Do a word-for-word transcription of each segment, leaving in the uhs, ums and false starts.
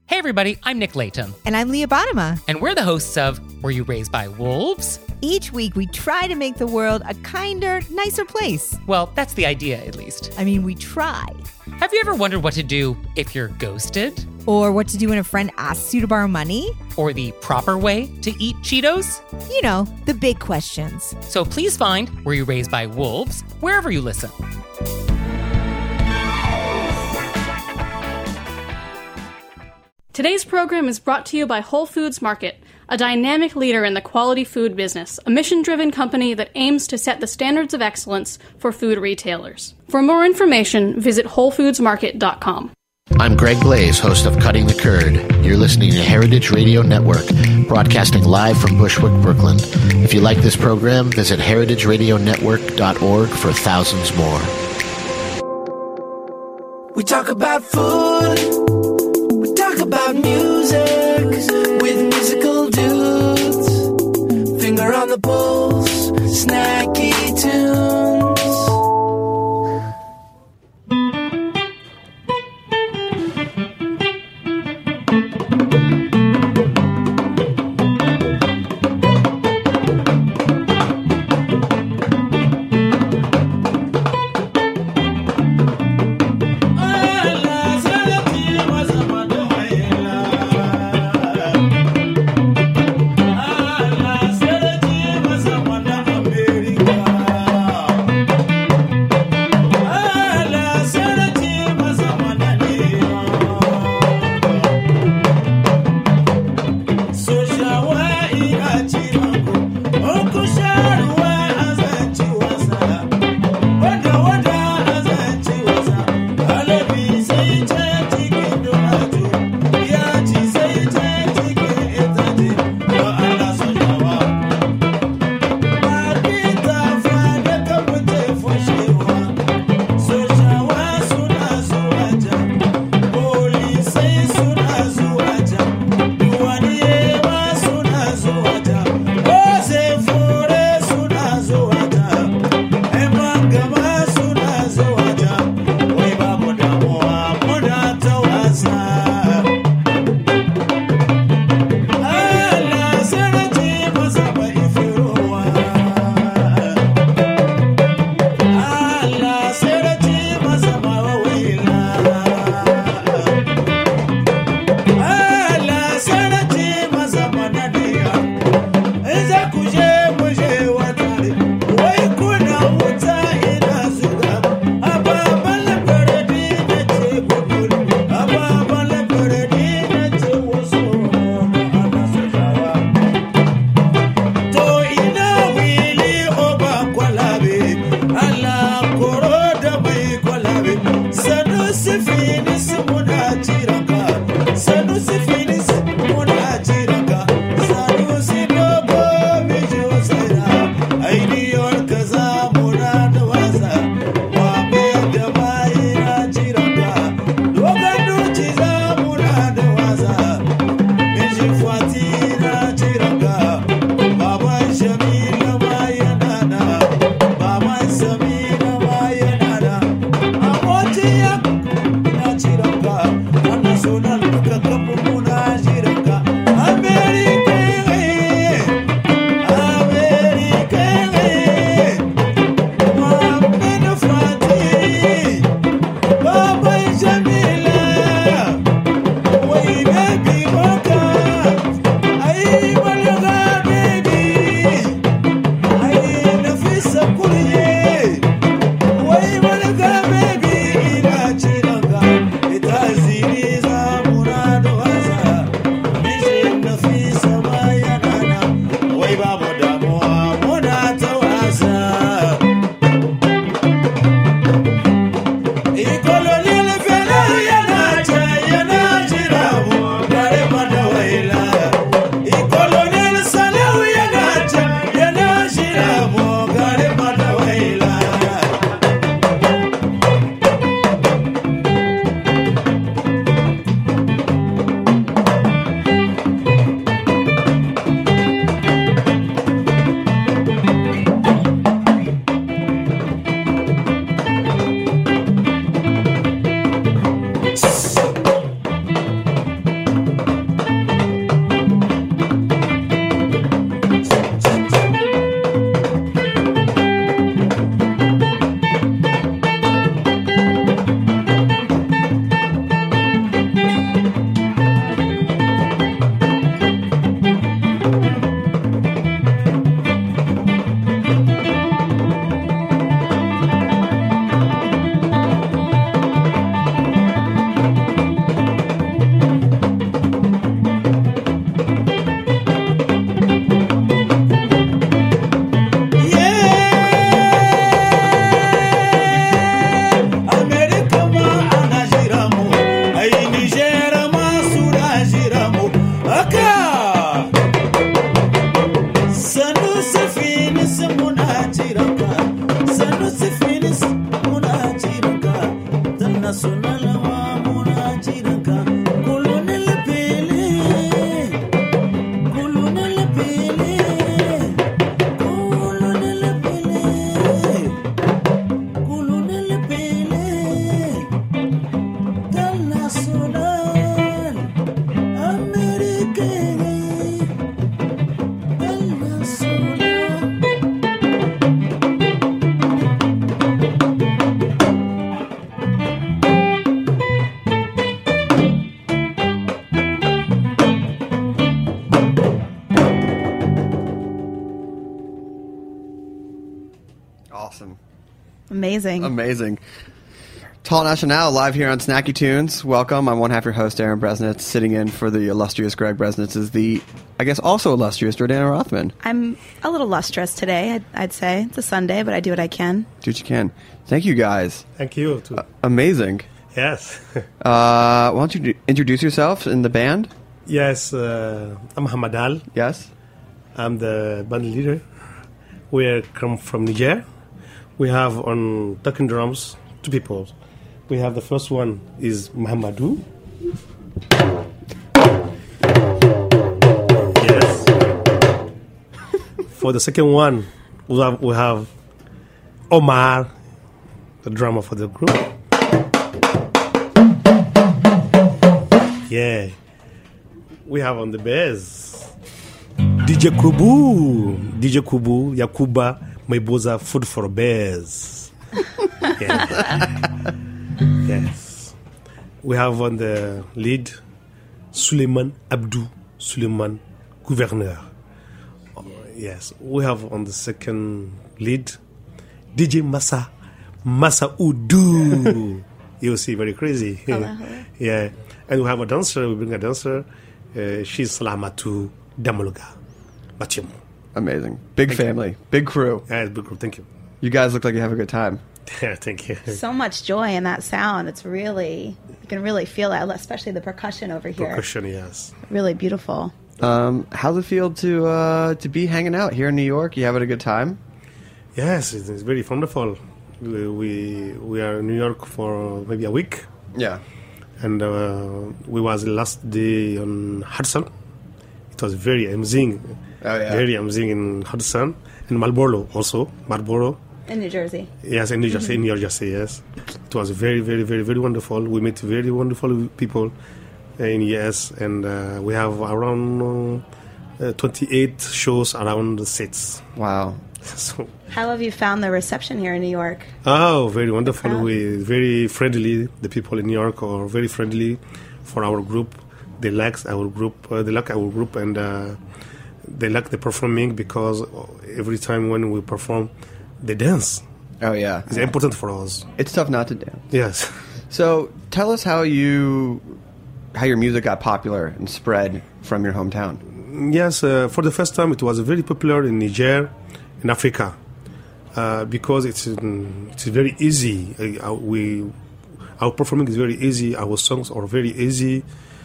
Hey everybody, I'm Nick Layton. And I'm Leah Bottima. And we're the hosts of Were You Raised by Wolves? Each week we try to make the world a kinder, nicer place. Well, that's the idea, at least. I mean, we try. Have you ever wondered what to do if you're ghosted? Or what to do when a friend asks you to borrow money? Or the proper way to eat Cheetos? You know, the big questions. So please find Were You Raised by Wolves wherever you listen. Today's program is brought to you by Whole Foods Market, a dynamic leader in the quality food business, a mission-driven company that aims to set the standards of excellence for food retailers. For more information, visit whole foods market dot com. I'm Greg Blaze, host of Cutting the Curd. You're listening to Heritage Radio Network, broadcasting live from Bushwick, Brooklyn. If you like this program, visit heritage radio network dot org for thousands more. We talk about food. Talk about music with musical dudes. Finger on the pulse, snacky tunes. It does, it is a murado. Amazing. Amazing. Tall National, live here on Snacky Tunes. Welcome. I'm one half your host, Aaron Bresnitz. Sitting in for the illustrious Greg Bresnitz is the, I guess, also illustrious Jordana Rothman. I'm a little lustrous today, I'd, I'd say. It's a Sunday, but I do what I can. Do what you can. Thank you, guys. Thank you. Too. Uh, amazing. Yes. uh, why don't you introduce yourself in the band? Yes, uh, I'm Hamadal. Yes. I'm the band leader. We come from Niger. We have on talking drums two people. We have the first one is Mahamadou. Yes. For the second one, we have, we have Omar, the drummer for the group. Yeah. We have on the bass D J Kubu. D J Kubu, Yakuba, Maiboza, Food for Bears. Yeah. Yes. We have on the lead Suleiman Abdou Suleiman Gouverneur. Oh, yes. We have on the second lead D J Massa Massa Udu. You'll see, very crazy. Yeah. And we have a dancer. We bring a dancer. Uh, she's Salamatu Damoluga Bachim. Amazing. Big Thank family. You. Big crew. Yeah, big crew. Thank you. You guys look like you have a good time. Yeah, thank you. So much joy in that sound. It's really, you can really feel it, especially the percussion over here. Percussion, yes. Really beautiful. Um, how's it feel to uh, to be hanging out here in New York? You having a good time? Yes, it's, it's very wonderful. We, we we are in New York for maybe a week. Yeah. And uh, we was last day on Hudson. It was very amazing. Oh, yeah. Very amazing in Hudson. And Marlboro also. Marlboro. In New Jersey. Yes, in New Jersey, mm-hmm. in New Jersey, yes. It was very, very, very, very wonderful. We met very wonderful people in U S, and uh, we have around uh, twenty-eight shows around the sets. Wow. So, how have you found the reception here in New York? Oh, very wonderful. We very friendly. The people in New York are very friendly for our group. They like our group. Uh, they like our group, and uh, they like the performing because every time when we perform, they dance. Oh, yeah. It's important for us. It's tough not to dance. Yes. So tell us how you, how your music got popular and spread from your hometown. Yes, uh, for the first time it was very popular in Niger, in Africa, uh, because it's it's very easy. Uh, we, our performing is very easy. Our songs are very easy.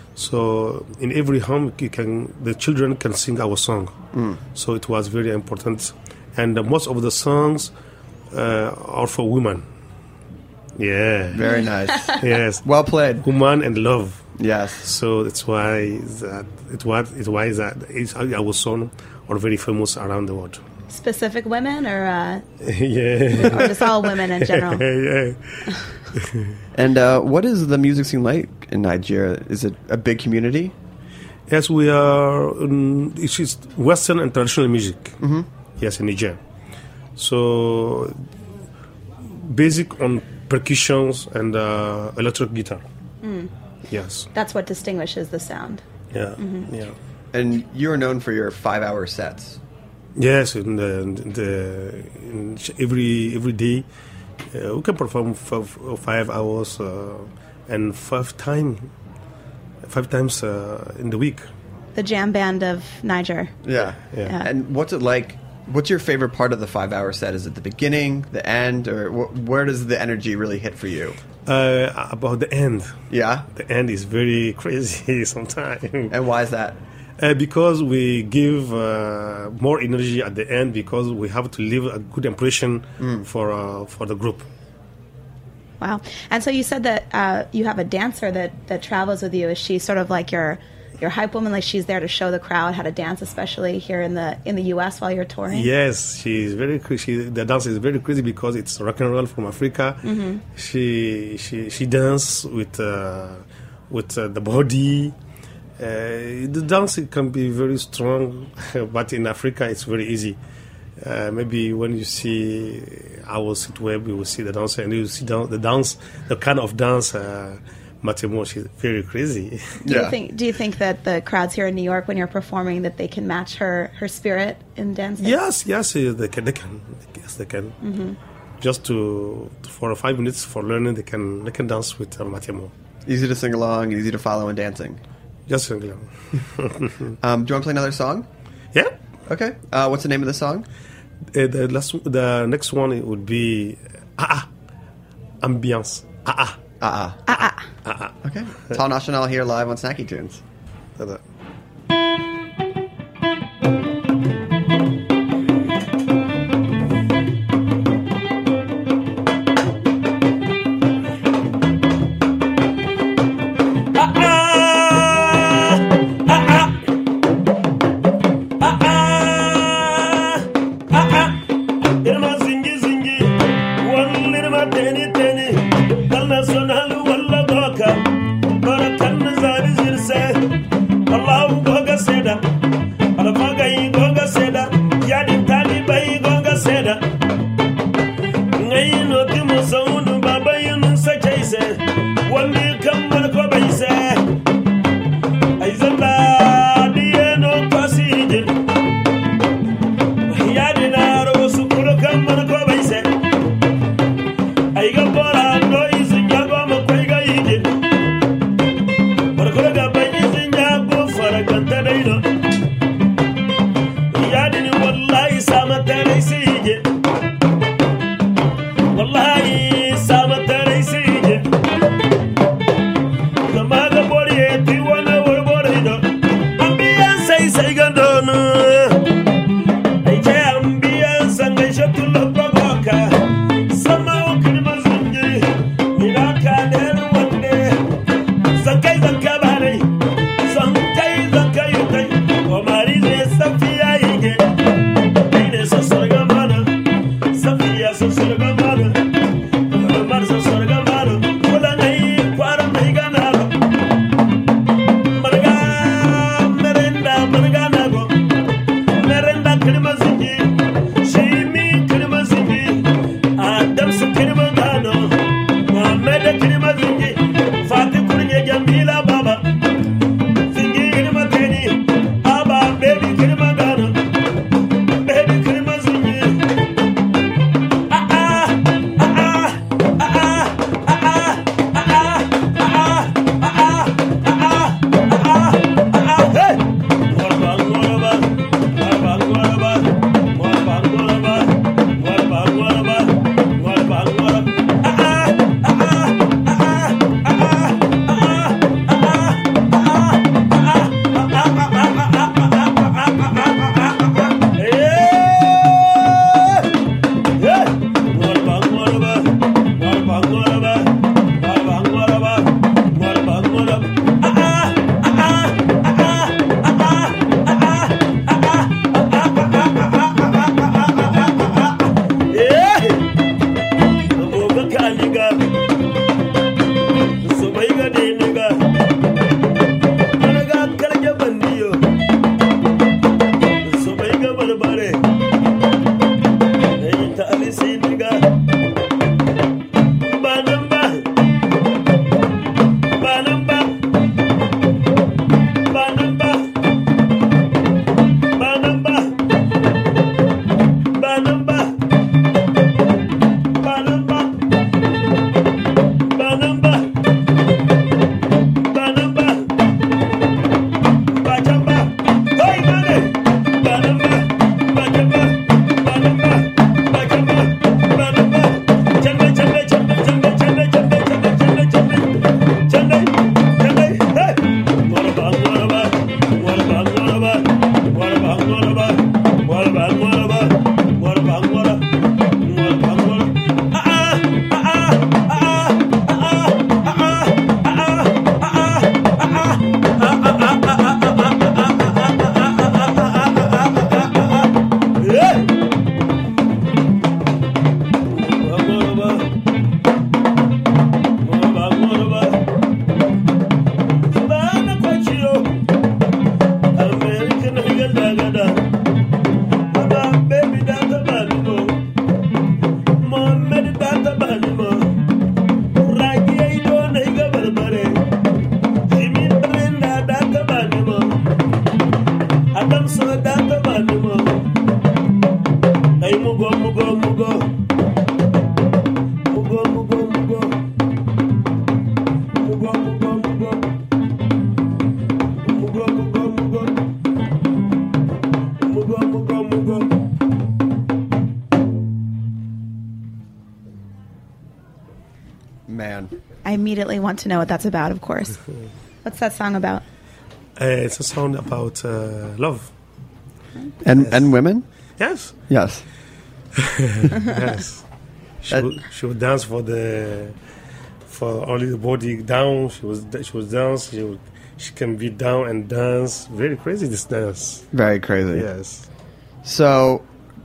So in every home, you can the children can sing our song. Mm. So it was very important. And uh, most of the songs uh, are for women. Yeah. Very nice. Yes. Well played. Woman and love. Yes. So that's why that it was it why that it's, our songs are very famous around the world. Specific women or uh, yeah, or just all women in general. Yeah. And uh, what is the music scene like in Nigeria? Is it a big community? Yes, we are. Um, it's just Western and traditional music. Mm-hmm. Yes, in Niger. So, basic on percussions and uh, electric guitar. Mm. Yes. That's what distinguishes the sound. Yeah, mm-hmm. yeah. And you are known for your five-hour sets. Yes, in the, in the in every every day uh, we can perform five, five hours uh, and five time five times uh, in the week. The jam band of Niger. Yeah. Yeah. Yeah. And what's it like? What's your favorite part of the five-hour set? Is it the beginning, the end, or wh- where does the energy really hit for you? Uh, about the end. Yeah? The end is very crazy sometimes. And why is that? Uh, because we give uh, more energy at the end because we have to leave a good impression mm. for uh, for the group. Wow. And so you said that uh, you have a dancer that, that travels with you. Is she sort of like your your hype woman? Like she's there to show the crowd how to dance, especially here in the in the U S while you're touring? Yes, she's very she, the dance is very crazy because it's rock and roll from Africa. Mm-hmm. She she she dances with uh, with uh, the body. Uh, the dance can be very strong, but in Africa it's very easy. Uh, maybe when you see our site web, you will see the dancer, and you see the dance, the kind of dance. Uh, Matemo, she's very crazy. Do yeah. you think? Do you think that the crowds here in New York, when you're performing, that they can match her her spirit in dancing? Yes, yes, they can. They can. Yes, they can. Mm-hmm. just to for five minutes for learning. They can they can dance with uh, Matemo. Easy to sing along, easy to follow in dancing. Just sing along. um, do you want to play another song? Yeah. Okay. Uh, what's the name of the song? Uh, the last, the next one it would be ah ah ambiance ah ah Ah Ah ah. ah ah. Okay. Tal Nacional here live on Snacky Tunes. Uh, But immediately want to know what that's about, of course. What's that song about? Uh, it's a song about uh, love. And Yes. and women? Yes, Yes. yes. She That- would, she would dance for the for only the body down. She was she was dance. She would, she can be down and dance. Very crazy this dance. Very crazy. Yes, So,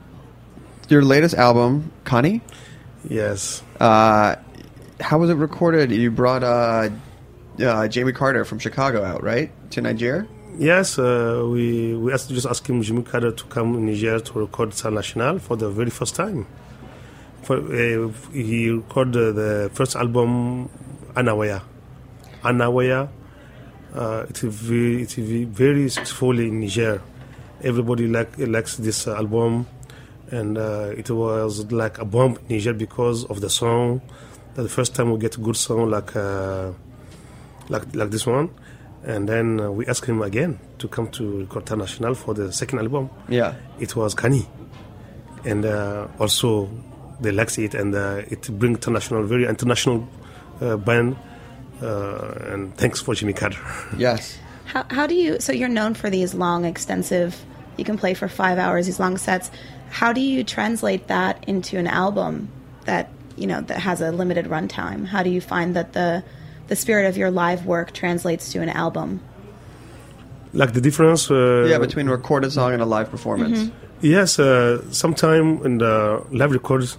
your latest album, Connie, yes. uh, how was it recorded? You brought uh, uh, Jamie Carter from Chicago out, right? To Nigeria? Yes, uh, we we asked, just asked him, Jimmy Carter, to come in Niger to record San National for the very first time. For, uh, he recorded the first album, Anawaya. Anawaya, uh, it's a very, it's a ve- very successful in Niger. Everybody like likes this uh, album, and uh, it was like a bomb in Niger because of the song. That the first time we get a good song like uh, like like this one. And then uh, we asked him again to come to Corta National for the second album. Yeah. It was Kani. And uh, also they liked it, and uh, it brings international, very international uh, band. Uh, and thanks for Jimmy Carter. Yes. How, how do you, so you're known for these long, extensive, you can play for five hours, these long sets. How do you translate that into an album that, you know, that has a limited runtime? How do you find that the, the spirit of your live work translates to an album? Like the difference. Uh, Yeah, between a recorded song and a live performance. Yes, uh, sometime in the live records,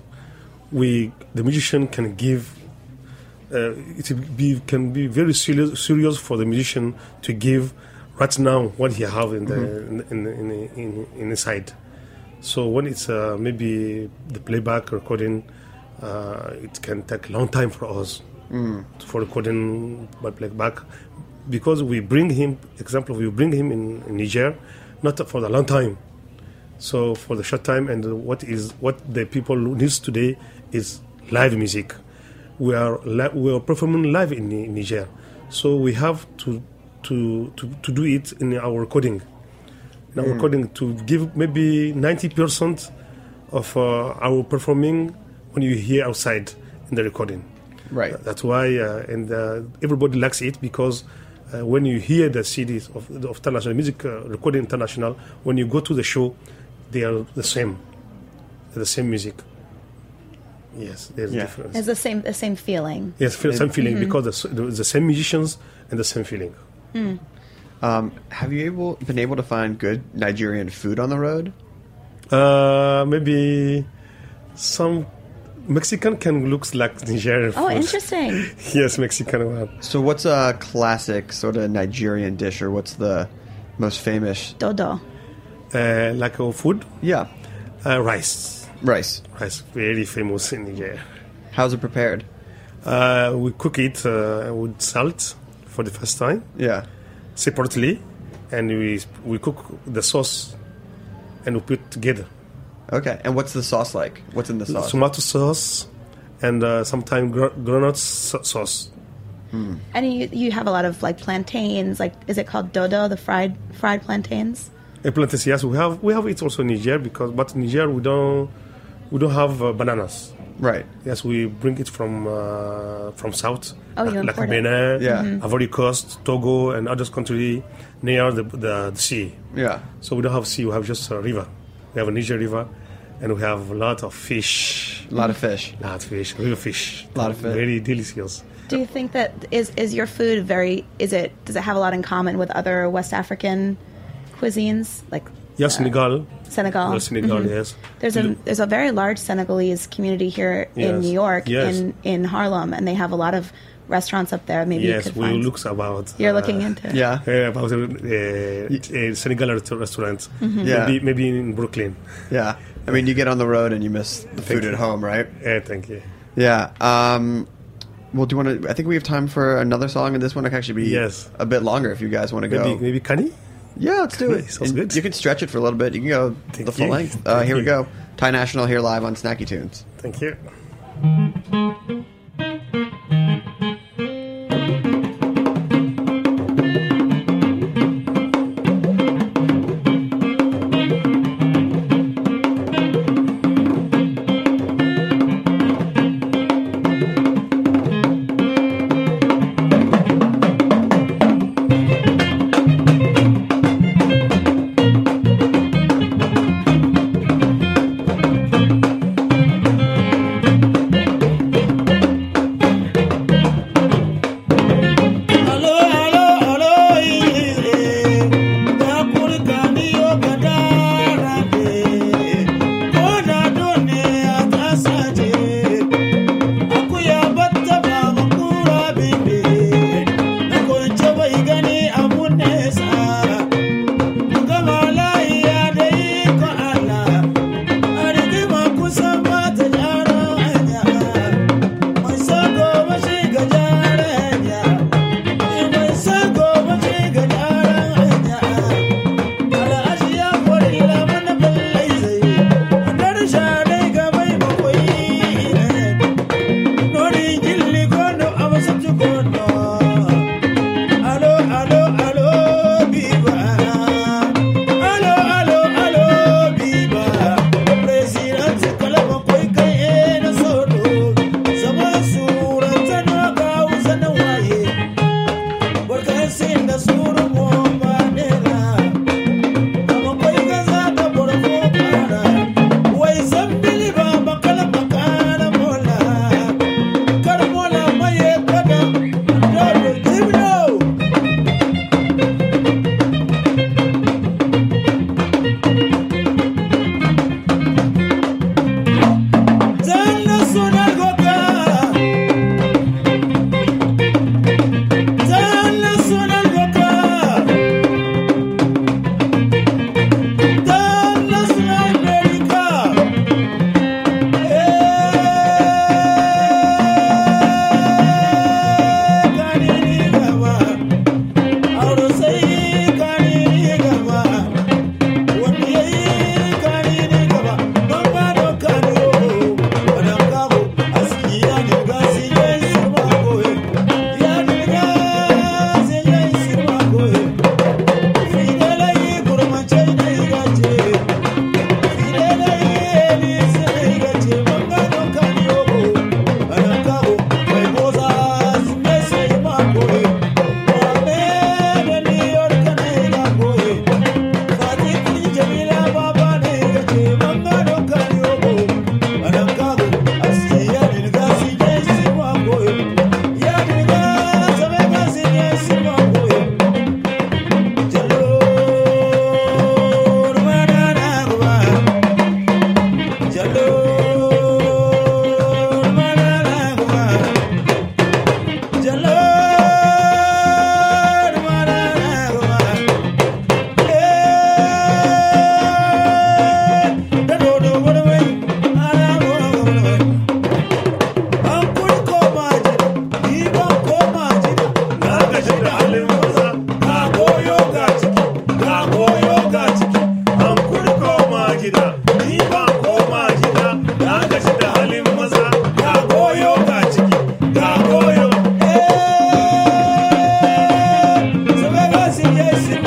we the musician can give. Uh, it be, can be very serious, serious for the musician to give right now what he have in the in, in, in, in, in inside. So when it's uh, maybe the playback recording, uh, it can take a long time for us for recording by playback, because we bring him. Example, we bring him in, in Niger, not for the long time. So for the short time, and what is what the people needs today is live music. We are li- we are performing live in, in Niger, so we have to to to, to do it in our recording. In our recording, to give maybe ninety percent of uh, our performing when you hear outside in the recording. Right. That's why, uh, and uh, everybody likes it, because uh, when you hear the C Ds of, of International Music uh, Recording International, when you go to the show, they are the same, They're the same music. Yes, there's Yeah. a difference. It's the same, the same feeling. Yes, feel, same feeling, because the, s- the, the same musicians and the same feeling. Um, have you able been able to find good Nigerian food on the road? Uh, maybe some Mexican can look like Nigerian Oh, food. interesting. Yes, Mexican one. So, what's a classic sort of Nigerian dish, or what's the most famous? Dodo. Uh, like our food, Yeah, uh, rice. rice. Rice, very famous in Nigeria. How's it prepared? Uh, we cook it uh, with salt for the first time, Yeah. separately, and we we cook the sauce and we put together. Okay. And what's the sauce like? What's in the sauce? Tomato sauce and uh, sometimes gr- granite sa- sauce. And you, you have a lot of like plantains, like, is it called dodo, the fried fried plantains? And plantains, yes, we have we have it also in Niger, because but in Niger we don't we don't have uh, bananas. Right. Yes, we bring it from uh, from south, Oh, you like, like import it. Benin, Yeah. Ivory Coast, Togo, and other countries near the, the the sea. Yeah. So we don't have sea; we have just a river. We have a Niger river, and we have a lot of fish. A lot of fish. Lot of fish, river fish. Lot of fish. Very delicious. Do you think that is is your food very, is it, does it have a lot in common with other West African cuisines, like Yes, Senegal. Senegal? Yes, Senegal. Mhm. Yes. There's a there's a very large Senegalese community here in Yes. New York, Yes. in in Harlem, and they have a lot of restaurants up there. Maybe you Yes, could we find. look about. You're uh, looking into it. Yeah. uh, about a, a, a Senegal rest- restaurant. Yeah. Maybe, maybe in Brooklyn. Yeah. I mean, you get on the road and you miss the food you. at home, right? Uh, thank you. Yeah. Um, well, do you want to? I think we have time for another song, and this one will actually be Yes. a bit longer if you guys want to go. Maybe maybe Kani. Yeah, let's do Okay, it. sounds And good. You can stretch it for a little bit. You can go Thank the full you. length. Uh, Thank here we you. go. Thai National here live on Snacky Tunes. Thank you.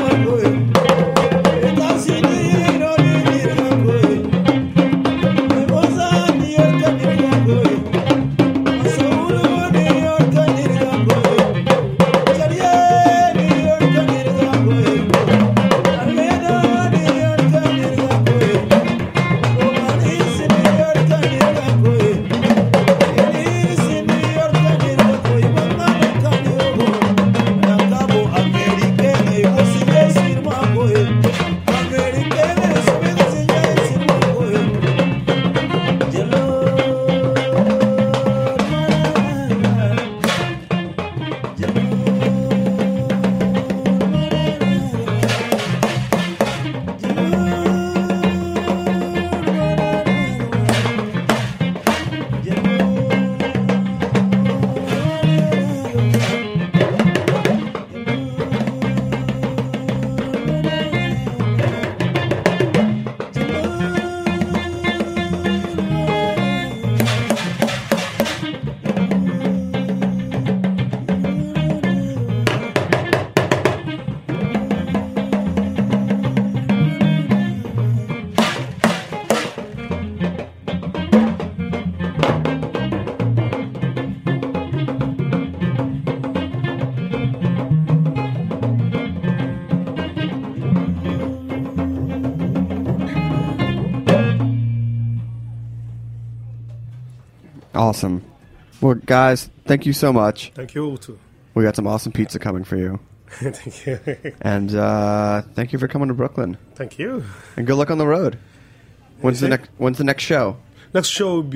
Awesome. Well, guys, thank you so much. Thank you too. We got some awesome pizza coming for you. Thank you. And uh, thank you for coming to Brooklyn. Thank you. And good luck on the road. When's the next When's the next show? Next show will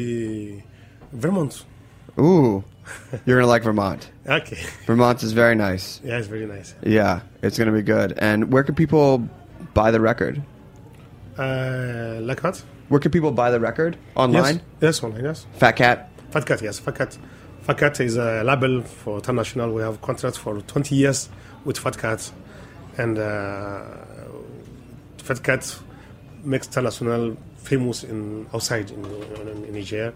be Vermont. Ooh, you're gonna like Vermont. Okay. Vermont is very nice. Yeah, it's very nice. Yeah, it's gonna be good. And where can people buy the record? Uh, like what? Where can people buy the record? Online? Yes, yes online, yes. Fat Cat? Fat Cat, yes. Fat Cat. Fat Cat is a label for international. We have contracts for twenty years with Fat Cat. And uh, Fat Cat makes international famous in outside in, in, in Niger.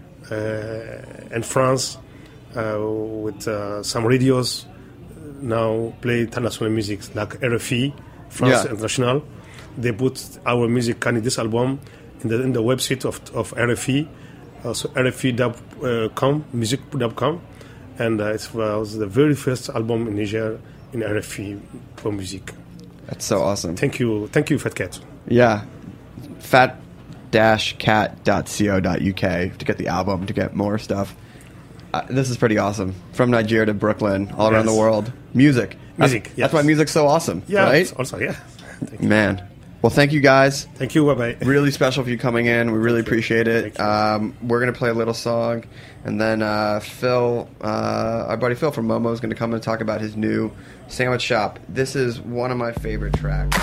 Uh, and France, uh, with uh, some radios now play international music, like R F I, France Yeah. International. They put our music on this album in the in the website of of R F I, uh, so R F I dot com, music dot com, and uh, it was the very first album in Niger in R F I for music. That's so awesome. Thank you, thank you, Fat Cat. Yeah. Fat cat dot co dot uk to get the album, to get more stuff. Uh, this is pretty awesome. From Nigeria to Brooklyn, all around Yes. the world. Music. That's, Music, yes. That's why music's so awesome, Yeah, right? also yeah. Thank you. Man. Well, thank you guys. Thank you. Bye bye. Really special for you coming in. We really Thank you. appreciate it. Thank you. Um, we're going to play a little song, and then uh, Phil, uh, our buddy Phil from Momo, is going to come and talk about his new sandwich shop. This is one of my favorite tracks.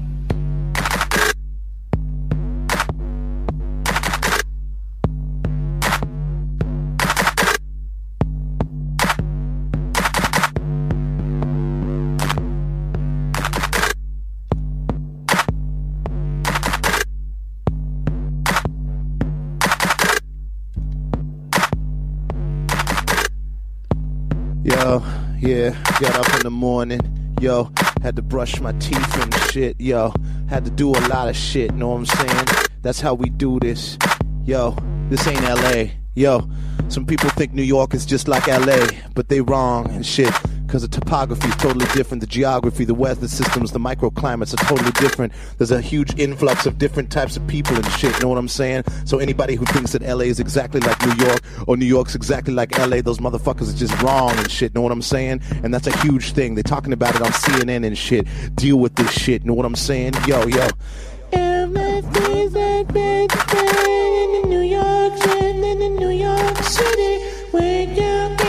Yo, yeah, got up in the morning, yo, had to brush my teeth and shit, yo, had to do a lot of shit, know what I'm saying? That's how we do this, yo, this ain't L A, yo, some people think New York is just like L A, but they wrong and shit, cause the topography is totally different, the geography, the weather systems, the microclimates are totally different, there's a huge influx of different types of people and shit, know what I'm saying? So anybody who thinks that L A is exactly like New York, or New York's exactly like L A, those motherfuckers are just wrong and shit, know what I'm saying? And that's a huge thing, they're talking about it on C N N and shit, deal with this shit, know what I'm saying? Yo, yo. Everything's like in New York, in New York City, wake up,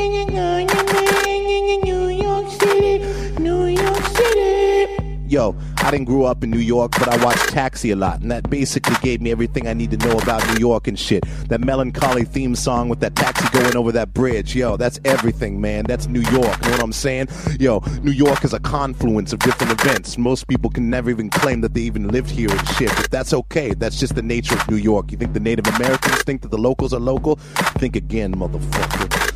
New York City, New York City. Yo, I didn't grow up in New York, but I watched Taxi a lot, and that basically gave me everything I need to know about New York and shit. That melancholy theme song with that taxi going over that bridge, yo, that's everything, man. That's New York, you know what I'm saying? Yo, New York is a confluence of different events. Most people can never even claim that they even lived here and shit, but that's okay. That's just the nature of New York. You think the Native Americans think that the locals are local? Think again, motherfucker.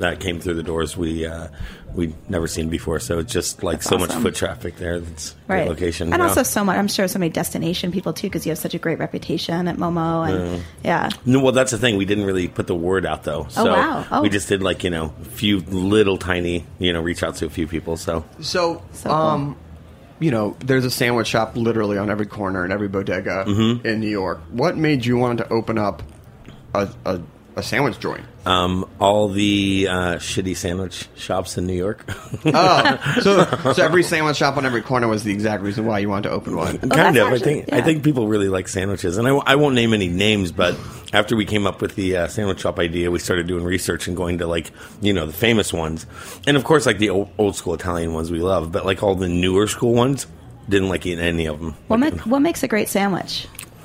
that came through the doors we uh, we'd never seen before. So it's just like That's so awesome. much foot traffic there. That's a Right. great location. And yeah. also so much, I'm sure so many destination people too, because you have such a great reputation at Momo. And yeah. No, well, that's the thing. We didn't really put the word out though. So wow. Oh. we just did like you know a few little tiny you know reach out to a few people. So So, So cool. um, you know, there's a sandwich shop literally on every corner in every bodega Mm-hmm. in New York. What made you want to open up a, a, a sandwich joint? um, all the uh, shitty sandwich shops in New York. Oh, so, so every sandwich shop on every corner was the exact reason why you wanted to open one. kind that's of. I actually- think I yeah. think people really like sandwiches, and I, w- I won't name any names, but after we came up with the uh, sandwich shop idea, we started doing research and going to like you know the famous ones, and of course like the old, old school Italian ones we love, but like all the newer school ones didn't like eating any of them. What, Like, make, what makes a great sandwich?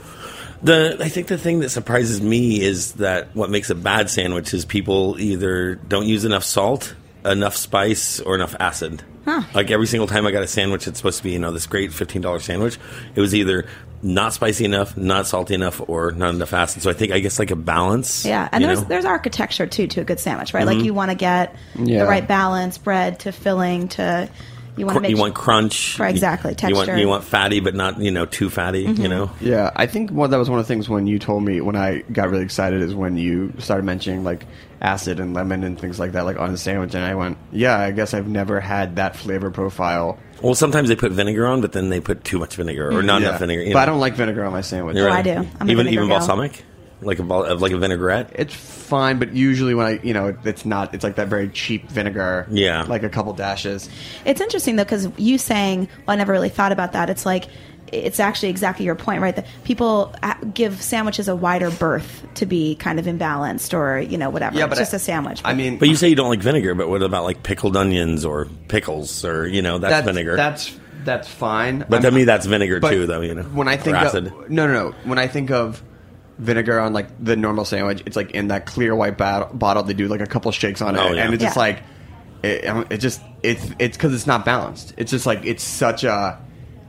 The I think the thing that surprises me is that what makes a bad sandwich is people either don't use enough salt, enough spice, or enough acid. Huh. Like every single time I got a sandwich, it's supposed to be you know this great fifteen dollar sandwich. It was either not spicy enough, not salty enough, or not enough acid. So I think I guess like a balance. Yeah, and you there's know? there's architecture too to a good sandwich, right? Mm-hmm. Like you want to get Yeah. the right balance, bread to filling to you want Cr- to make you sure- want crunch, Right, exactly, You want texture. you want fatty, but not you know too fatty. Mm-hmm. You know. Yeah, I think well, that was one of the things when you told me, when I got really excited, is when you started mentioning like acid and lemon and things like that, like on a sandwich, and I went, yeah, I guess I've never had that flavor profile. Well, sometimes they put vinegar on, but then they put too much vinegar or not Yeah. enough vinegar. you But I know. don't like vinegar on my sandwich. You're Oh, right. I do. I'm a even vinegar even gal. balsamic, like a bal- like a vinaigrette. It's fine, but usually when I, you know, it's not, it's like that very cheap vinegar. Yeah. Like a couple dashes. It's interesting though because you saying, well, I never really thought about that. It's like it's actually exactly your point, right? That people a- give sandwiches a wider berth to be kind of imbalanced or you know whatever. Yeah, it's but just I- a sandwich. I mean, But you say you don't like vinegar, but what about like pickled onions or pickles or you know that's, that's vinegar? That's that's fine. but to I'm- me, that's vinegar but too, though. You know, when I think or of, acid. no, no, no. When I think of vinegar on like the normal sandwich, it's like in that clear white bat- bottle. They do like a couple shakes on it, Oh, yeah. and it's just Yeah. like it, um, it just it's it's because it's not balanced. It's just like it's such a.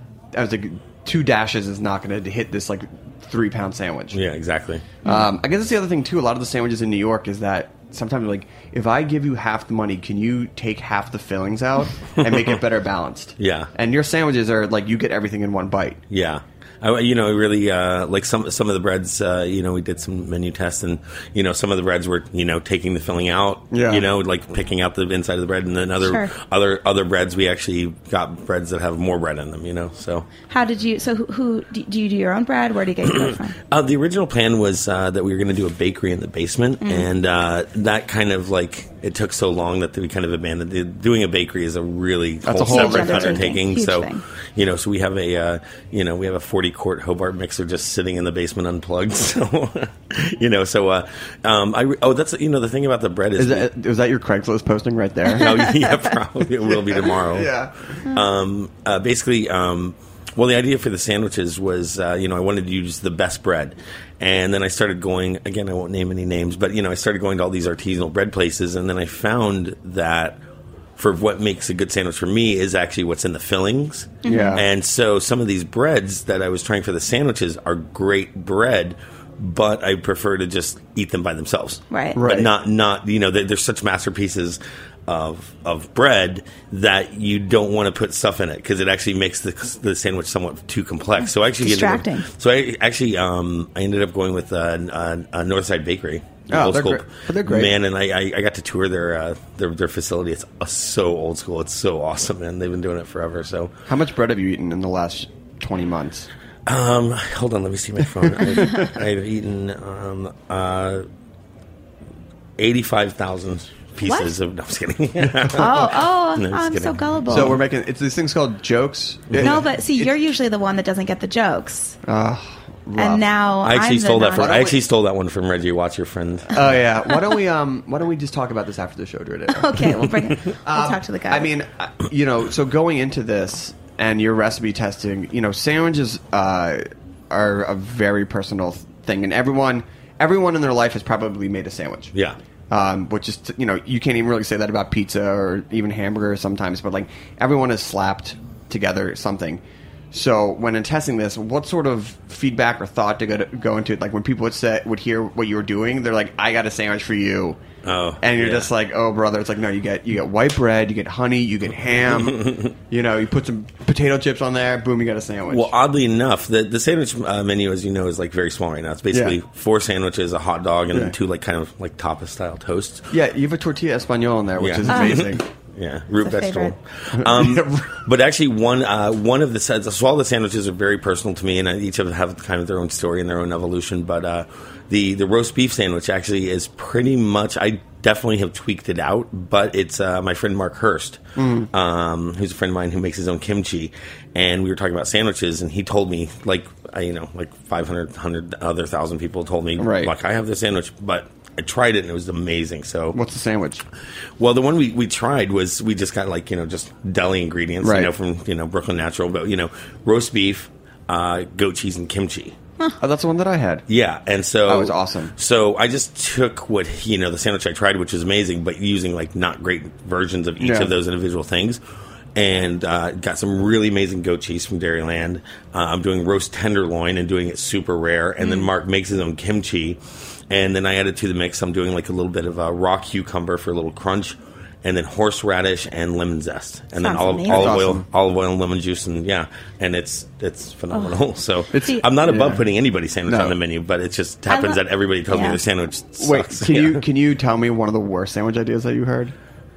I was like two dashes is not going to hit this like three pound sandwich. yeah, exactly. Um, I guess that's the other thing too. A lot of the sandwiches in New York is that sometimes like if I give you half the money, can you take half the fillings out and make it better balanced? Yeah. And your sandwiches are like you get everything in one bite. Yeah. I, you know, really, uh, like some some of the breads, uh, you know, we did some menu tests, and you know, some of the breads were, you know, taking the filling out, Yeah. you know, like picking out the inside of the bread, and then other Sure. other other breads, we actually got breads that have more bread in them, you know. So How did you? So who, who do do you do your own bread? Where do you get your bread from? uh, the original plan was uh, that we were going to do a bakery in the basement, Mm. and uh, that kind of like it took so long that we kind of abandoned it. Doing a bakery is a really That's a whole whole separate undertaking. undertaking. Huge So, thing. you know, so we have a uh, you know we have a forty quart Hobart mixer just sitting in the basement unplugged. So, you know, so uh, um, I re- oh that's you know the thing about the bread is, Is that was that your Craigslist posting right there? no, yeah, probably it will be tomorrow. Yeah. Um, uh, basically, um, well, the idea for the sandwiches was, uh, you know, I wanted to use the best bread. And then I started going, again, I won't name any names, but, you know, I started going to all these artisanal bread places. And then I found that for what makes a good sandwich for me is actually what's in the fillings. Yeah. And so some of these breads that I was trying for the sandwiches are great bread, but I prefer to just eat them by themselves. Right. Right. But not, not you know, they're, they're such masterpieces of of bread that you don't want to put stuff in it because it actually makes the the sandwich somewhat too complex. So I actually ended up- Distracting. so I actually um, I ended up going with uh, uh, uh, Northside Bakery. Oh, old they're school. great. But they're great. Man, and I, I, I got to tour their, uh, their their facility. It's uh, so old school. It's so awesome, man. They've been doing it forever. So How much bread have you eaten in the last twenty months? um, hold on, let me see my phone. I've, I've eaten um, uh, eighty-five thousand pieces What? of. No, I'm just kidding. Oh, oh, No, just I'm so kidding. gullible. So we're making it's these things called jokes. no, but see, you're usually the one that doesn't get the jokes, Uh, and now I actually I'm stole the that from. non- I actually stole that one from Reggie Watts, your friend. Oh yeah. Why don't we um Why don't we just talk about this after the show, Drew? Okay, we'll bring it. We'll talk to the guy. I mean, uh, you know, so going into this and your recipe testing, you know, sandwiches uh, are a very personal thing, and everyone, everyone in their life has probably made a sandwich. Yeah. Um, which is, you know, you can't even really say that about pizza or even hamburgers sometimes, but like everyone has slapped together something. So when in testing this, what sort of feedback or thought to go, to go into it? Like when people would say, would hear what you were doing, they're like, I got a sandwich for you. Oh, and you're yeah. just like, oh, brother. It's like, no, you get you get white bread, you get honey, you get ham. You know, you put some potato chips on there, boom, you got a sandwich. Well, oddly enough, the the sandwich uh, menu, as you know, is like very small right now. It's basically Yeah. four sandwiches, a hot dog, and Yeah. then two like kind of like tapas style toasts. Yeah, you have a tortilla español in there, which Yeah. is Oh. amazing. Yeah, root It's a vegetable. Um, but actually, one uh, one of the sets, so all the sandwiches are very personal to me, and each of them have kind of their own story and their own evolution. But uh, the the roast beef sandwich actually is pretty much, I definitely have tweaked it out, but it's uh, my friend Mark Hurst, Mm. um, who's a friend of mine who makes his own kimchi, and we were talking about sandwiches, and he told me, like, I, you know, like five hundred, one hundred other thousand people told me, Right. like, I have this sandwich, but I tried it and it was amazing. So What's the sandwich? well, the one we, we tried was we just got like, you know, just deli ingredients, Right. you know, from, you know, Brooklyn Natural, but, you know, roast beef, uh, goat cheese, and kimchi. Oh, that's the one that I had. Yeah, and so That was awesome. So I just took what, you know, the sandwich I tried, which was amazing, but using like not great versions of each Yeah. of those individual things, and uh, got some really amazing goat cheese from Dairyland. Uh, I'm doing roast tenderloin and doing it super rare, and then Mark makes his own kimchi, and then I added to the mix. I'm doing like a little bit of uh, raw cucumber for a little crunch, and then horseradish and lemon zest, and then Sounds olive, amazing. olive oil, Awesome. olive oil and lemon juice, and yeah, and it's it's phenomenal. So It's- I'm not above yeah. putting anybody's sandwich No. on the menu, but it just I happens lo- that everybody tells me yeah. their sandwich sucks. Wait, can Yeah. you can you tell me one of the worst sandwich ideas that you heard?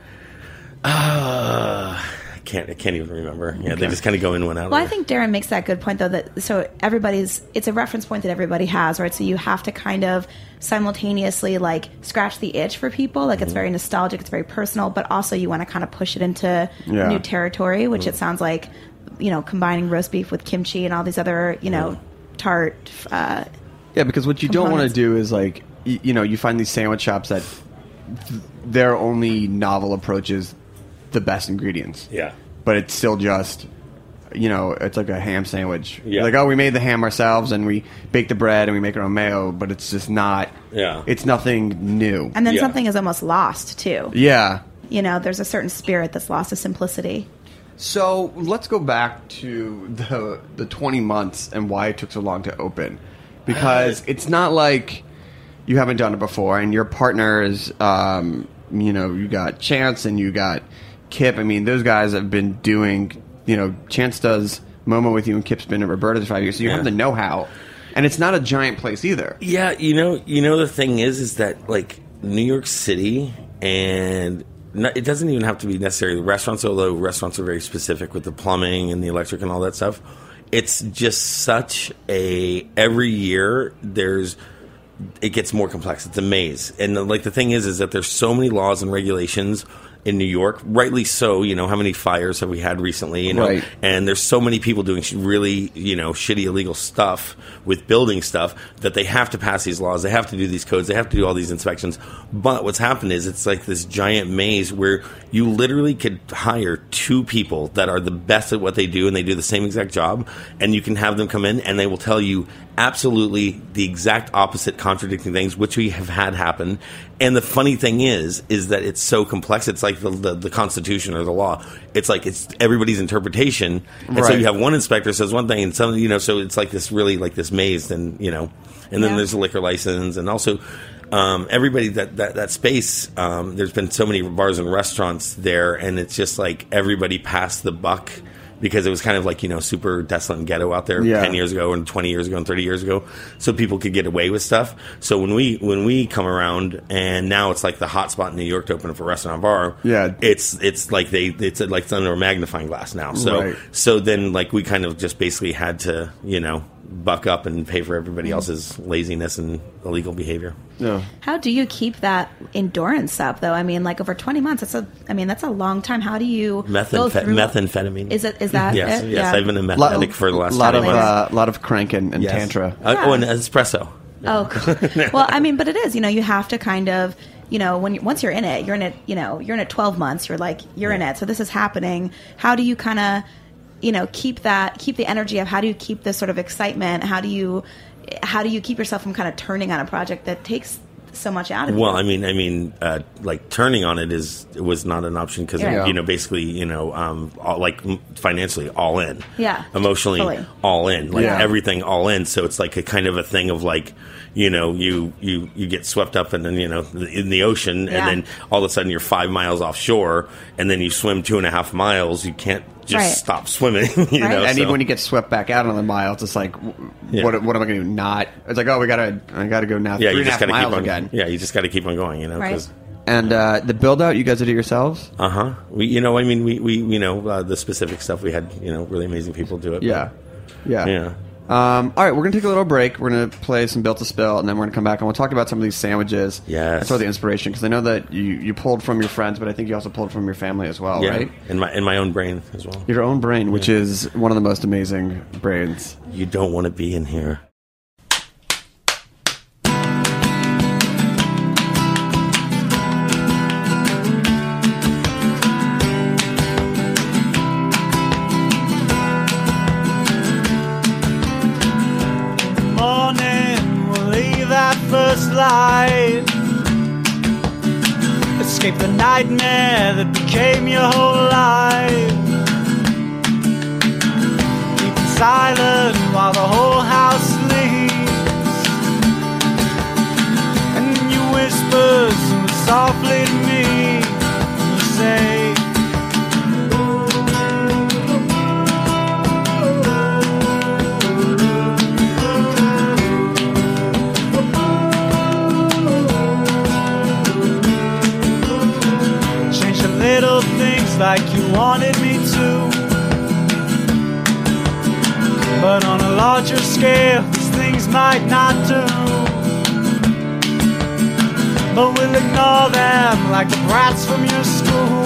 Uh, I can't. I can't even remember. Yeah, they just kind of go in one out. Well, I of there. think Darren makes that good point, though, that so everybody's, it's a reference point that everybody has, right? So you have to kind of simultaneously, like, scratch the itch for people. Like, it's very nostalgic, it's very personal, but also you want to kind of push it into Yeah. new territory, which it sounds like, you know, combining roast beef with kimchi and all these other, you know, tart. Uh, Yeah, because what you don't want to Components. do is like you, you know you find these sandwich shops that th- their only novel approach is the best ingredients. Yeah. But it's still just, you know, it's like a ham sandwich. Yeah. Like, oh, we made the ham ourselves and we bake the bread and we make our own mayo, but it's just not. Yeah. It's nothing new. and then Yeah. something is almost lost, too. Yeah. You know, there's a certain spirit that's lost, a simplicity. So let's go back to the the twenty months and why it took so long to open, because it's not like you haven't done it before, and your partners, um, you know, you got Chance and you got Kip. I mean, those guys have been doing, you know, Chance does Momo with you, and Kip's been at Roberta's for five years, so you Yeah. have the know-how, and it's not a giant place either. Yeah, you know, you know the thing is, is that like New York City, and not, it doesn't even have to be necessarily restaurants, although restaurants are very specific with the plumbing and the electric and all that stuff. It's just such a every year there's it gets more complex. It's a maze, and the, like the thing is, is that there's so many laws and regulations in New York, rightly so. You know, how many fires have we had recently? You know, Right. and there's so many people doing sh- really, you know, shitty illegal stuff with building stuff that they have to pass these laws. They have to do these codes. They have to do all these inspections. But what's happened is it's like this giant maze where you literally could hire two people that are the best at what they do, and they do the same exact job, and you can have them come in and they will tell you absolutely the exact opposite, contradicting things, which we have had happen. And the funny thing is, is that it's so complex. It's like the, the, the Constitution or the law. It's like it's everybody's interpretation, and so Right. you have one inspector says one thing, and some, you know, so it's like this really like this maze, and you know, and then Yeah. there's a liquor license, and also um, everybody that that that space. Um, there's been so many bars and restaurants there, and it's just like everybody passed the buck. Because it was kind of like, you know, super desolate and ghetto out there Yeah. ten years ago and twenty years ago and thirty years ago. So people could get away with stuff. So when we when we come around, and now it's like the hot spot in New York to open up a restaurant and bar. Yeah. It's it's like they it's like it's under a magnifying glass now. So Right. so then like we kind of just basically had to, you know, buck up and pay for everybody Mm-hmm. else's laziness and illegal behavior. No. How do you keep that endurance up, though? I mean, like over twenty months. That's a. I mean, that's a long time. How do you go Methamphet- through? methamphetamine. Is it? Is that Yes, it? yes. Yeah. I've been a meth Lot, addict for the last lot of twenty months. uh, lot of crank and, and Yes. tantra. Uh, oh, and espresso. Oh, cool. Well, I mean, but it is. You know, you have to kind of. You know, when you, once you're in it, you're in it. You know, you're in it twelve months. You're like you're in it. So this is happening. How do you kind of, you know, keep that, keep the energy of? How do you keep this sort of excitement? How do you, how do you keep yourself from kind of turning on a project that takes so much out of Well, you. I mean, I mean, uh, like turning on it is was not an option because Yeah. you know, basically, you know, um, all, like m- financially, all in, Yeah, emotionally, fully. all in, like Yeah. everything, all in. So it's like a kind of a thing of like, you know, you you you get swept up in, you know, in the ocean, Yeah. and then all of a sudden you're five miles offshore, and then you swim two and a half miles. You can't just Right. stop swimming, you Right. know. And so. even when you get swept back out another mile, it's just like, w- Yeah. what, what am I going to do? Not. It's like, oh, we gotta, I gotta go now. yeah, three you and a just half got to keep miles on again. Yeah, you just got to keep on going, you know. Right. And uh, the build out, you guys did it yourselves? Uh huh. We, you know, I mean, we, we you know, uh, the specific stuff we had, you know, really amazing people do it. Yeah. Yeah. But, yeah. Um, all right, we're going to take a little break. We're going to play some Built to Spill, and then we're going to come back and we'll talk about some of these sandwiches. Yes. And sort of the inspiration, because I know that you, you pulled from your friends, but I think you also pulled from your family as well, Yeah, right? in my in my own brain as well. Your own brain, which is one of the most amazing brains. You don't want to be in here. Morning, we'll leave that first light. Escape the nightmare that became your whole life. Keeping silent while the whole house sleeps. And you whisper so softly to me. You say, change the little things like you wanted me to. But on a larger scale, these things might not do. But we'll ignore them like the brats from your school,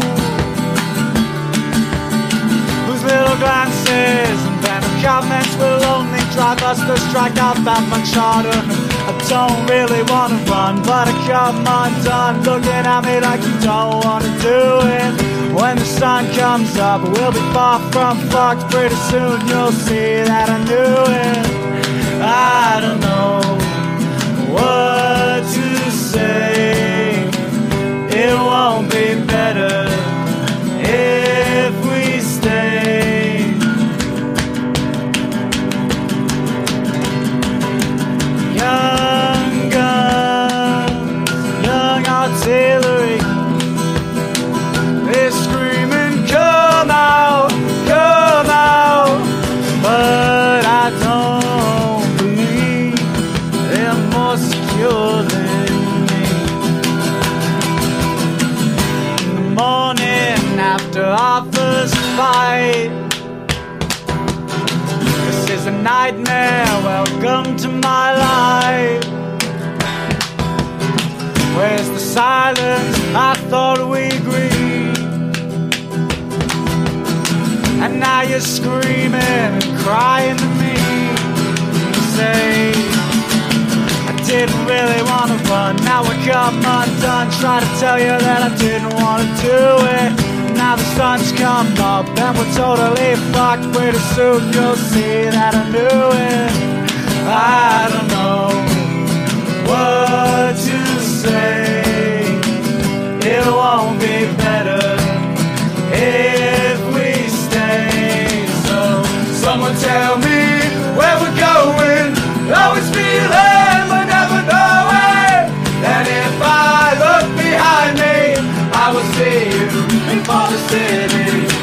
whose little glances and random comments will only drive us to strike out that much harder. I don't really want to run, but I come undone, looking at me like you don't want to do it. When the sun comes up, we'll be far from fucked. Pretty soon you'll see that I knew it. I don't know what to say. It won't be better if we stay. Young guns, young artillery, they're screaming, come out, come out. But I don't believe they're more secure than me. In the morning after our first fight, this is a nightmare, welcome to my life. Where's the silence? I thought we agreed. And now you're screaming and crying to me. You say, I didn't really want to run, now I come undone. Try to tell you that I didn't want to do it. Now the sun's come up and we're totally fucked. Pretty soon you'll see that I knew it. I don't know what to say. It won't be better if we stay. So someone tell me where we're going. Always feeling but never knowing. And if I look behind me, I will see you before the city.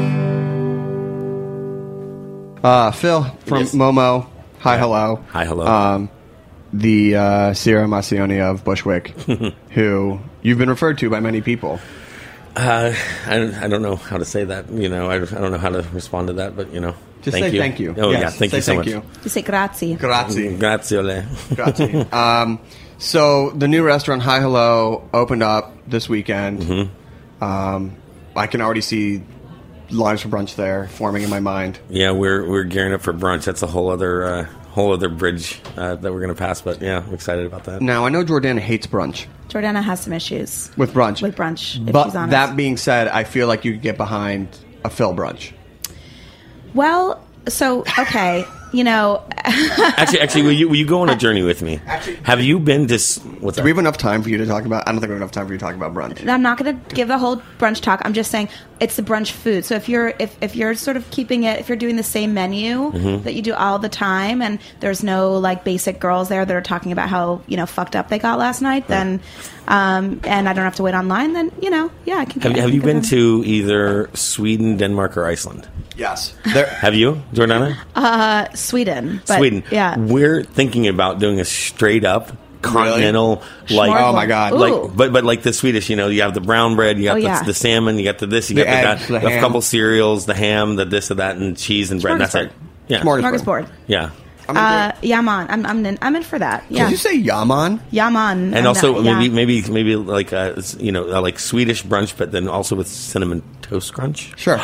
Uh, Phil from Yes. Momo. Hi, hello. Hi, hello. Um, the uh, Sierra Massioni of Bushwick, who you've been referred to by many people. Uh, I, don't- I don't know how to say that. You know, I, I don't know how to respond to that, but you know, Just thank say you. thank you. Oh Yes, yeah, thank say you so thank much. you. You say grazie. Grazie. Grazie. ole. Grazie. um, so the new restaurant Hi Hello opened up this weekend. Mm-hmm. Um, I can already see lines for brunch there forming in my mind. Yeah, we're we're gearing up for brunch. That's a whole other uh, whole other bridge uh, that we're going to pass. But yeah, I'm excited about that. Now I know Jordana hates brunch Jordana has some issues with brunch. with brunch, if but she's honest. that being said, I feel like you could get behind a Phil brunch. Well, so okay, you know, actually, actually, will you will you go on a journey with me? Actually, have you been to? s- What's Do that? we have enough time for you to talk about? I don't think we have enough time for you to talk about brunch. I'm not going to give a whole brunch talk. I'm just saying it's the brunch food. So if you're if, if you're sort of keeping it, if you're doing the same menu Mm-hmm. that you do all the time, and there's no like basic girls there that are talking about how you know fucked up they got last night, then um, and I don't have to wait online, then you know, yeah, I can. Have, I have can you go been there. to either Sweden, Denmark, or Iceland? Yes. There, Have you, Jordana? uh, Sweden? But, Sweden. yeah. We're thinking about doing a straight up continental, like, Schmorgel. Oh, my God. Ooh. like, but but like the Swedish, you know, you have the brown bread, you got Oh, the, yeah. the salmon, you got the this, you The got the, eggs, that, the a ham. couple cereals, the ham, the this, and that, and cheese and bread. And that's Smorgasbord. it. Yeah, Smorgasbord. Smorgasbord. yeah. I'm into Uh, it. yeah, man, I'm I'm in, I'm in for that. Yeah, Did you say Yaman? yeah, man, And also yeah. maybe maybe maybe like uh you know uh, like Swedish brunch, but then also with cinnamon toast crunch. Sure.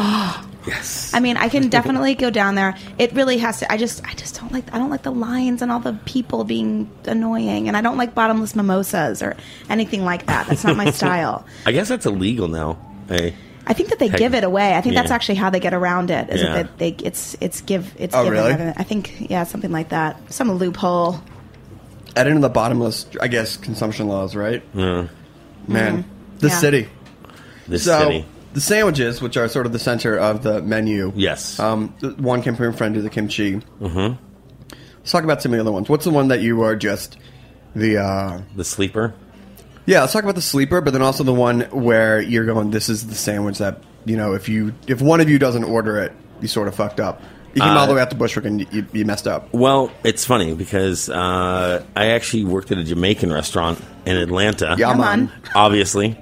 Yes. I mean, I can definitely go down there. It really has to. I just, I just don't like. I don't like the lines and all the people being annoying, and I don't like bottomless mimosas or anything like that. That's not my style. I guess that's illegal now. Hey. I think that they Heck, give it away. I think that's yeah. actually how they get around it. Is Yeah. that they? It's it's give. It's Oh, given. really? I think yeah, something like that. Some loophole. Add into the bottomless, I guess, consumption laws, right? Yeah. Man, the Yeah. city. This So city. the sandwiches, which are sort of the center of the menu. Yes. Um, the one came from your friend, do the kimchi. Mm-hmm. Let's talk about some of the other ones. What's the one that you are just the? uh The sleeper. Yeah, let's talk about the sleeper, but then also the one where you're going. This is the sandwich that you know. If you if one of you doesn't order it, you sort of fucked up. You came Uh, all the way out to Bushwick and you, you messed up. Well, it's funny because uh, I actually worked at a Jamaican restaurant in Atlanta. Yeah, Come man. on. Obviously.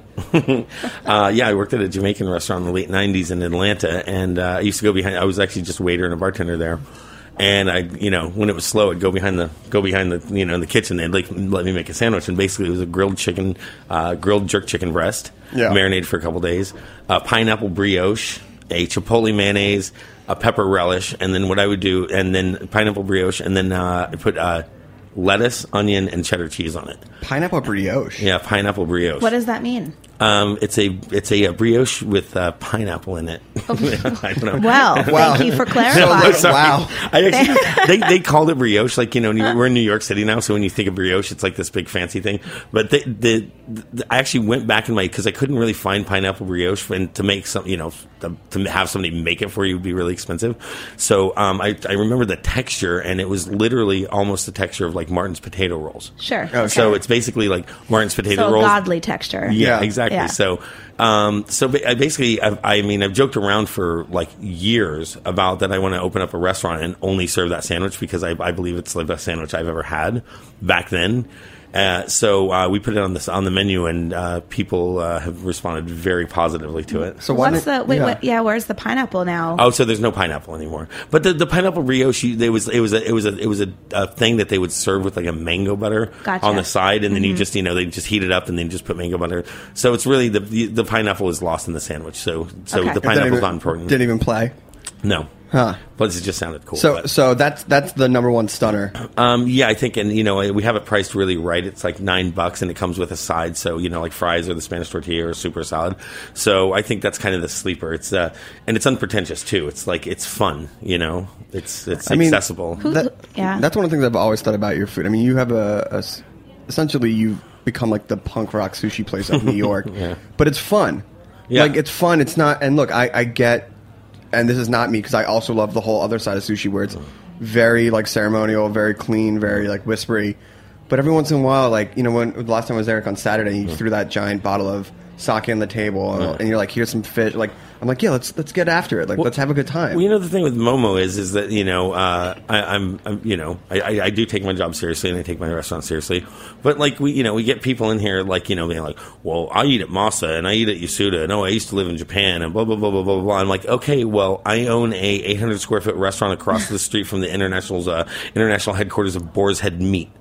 uh, yeah, I worked at a Jamaican restaurant in the late nineties in Atlanta, and uh, I used to go behind. I was actually just a waiter and a bartender there. And I, you know, when it was slow, I'd go behind the go behind the, you know, in the kitchen. They'd like let me make a sandwich, and basically it was a grilled chicken, uh, grilled jerk chicken breast, Yeah. marinated for a couple days, uh, pineapple brioche, a chipotle mayonnaise, a pepper relish, and then what I would do, and then pineapple brioche, and then uh, I put uh, lettuce, onion, and cheddar cheese on it. Pineapple brioche. Yeah, pineapple brioche. What does that mean? Um, it's a it's a, uh brioche with uh, pineapple in it. I don't know. Well, Wow. thank you for No, clarifying. sorry. Wow. I actually, they they called it brioche. Like, you know, we're in New York City now, so when you think of brioche, it's like this big fancy thing. But they, the, the, I actually went back in my because I couldn't really find pineapple brioche, and to make some, you know, to, to have somebody make it for you would be really expensive. So um, I I remember the texture, and it was literally almost the texture of like Martin's potato rolls. Sure. Okay. So it's basically like Martin's potato So rolls. godly texture. Yeah, Yeah. exactly. Yeah. So, um, so ba- I basically, I've, I mean, I've joked around for like years about that I want to open up a restaurant and only serve that sandwich because I, I believe it's the best sandwich I've ever had back then. Uh, so uh, we put it on this on the menu, and uh, people uh, have responded very positively to it. So why What's did- the wait? yeah. What, yeah, where's the pineapple now? Oh, so there's no pineapple anymore. But the, the pineapple brioche, you- there was it was a, it was a it was a, a thing that they would serve with like a mango butter Gotcha. on the side, and then Mm-hmm. you just you know they just heat it up and then just put mango butter. So it's really the the, the pineapple is lost in the sandwich. So so Okay. the It Didn't pineapple's even- not important. Didn't even play. No, Huh. but it just sounded cool. So but- so that's that's the number one stunner. Um, yeah, I think, and you know, we have it priced really right. It's like nine bucks, and it comes with a side. So you know, like fries or the Spanish tortilla or super salad. So I think that's kind of the sleeper. It's uh, and it's unpretentious too. It's like it's fun. You know, it's it's I mean, accessible. That, Yeah. That's one of the things I've always thought about your food. I mean, you have a, a s- essentially you've become like the punk rock sushi place of New York, Yeah. but it's fun. Yeah. Like it's fun. It's not. And look, I, I get, and this is not me because I also love the whole other side of sushi where it's very like ceremonial, very clean, very like whispery. But every once in a while, like you know, when the last time I was there on Saturday, you threw that giant bottle of sake on the table, and, and you're like, "Here's some fish." Like I'm like, "Yeah, let's let's get after it. Like let's have a good time." Well, you know, the thing with Momo is, is that you know, uh, I, I'm, I'm, you know, I, I, I do take my job seriously and I take my restaurant seriously. But like we, you know, we get people in here like you know, being like, well, I eat at Masa and I eat at Yasuda, and oh, I used to live in Japan and blah blah blah blah blah blah. I'm like, okay, well, I own a eight hundred square foot restaurant across the street from the international's uh, international headquarters of Boar's Head Meat.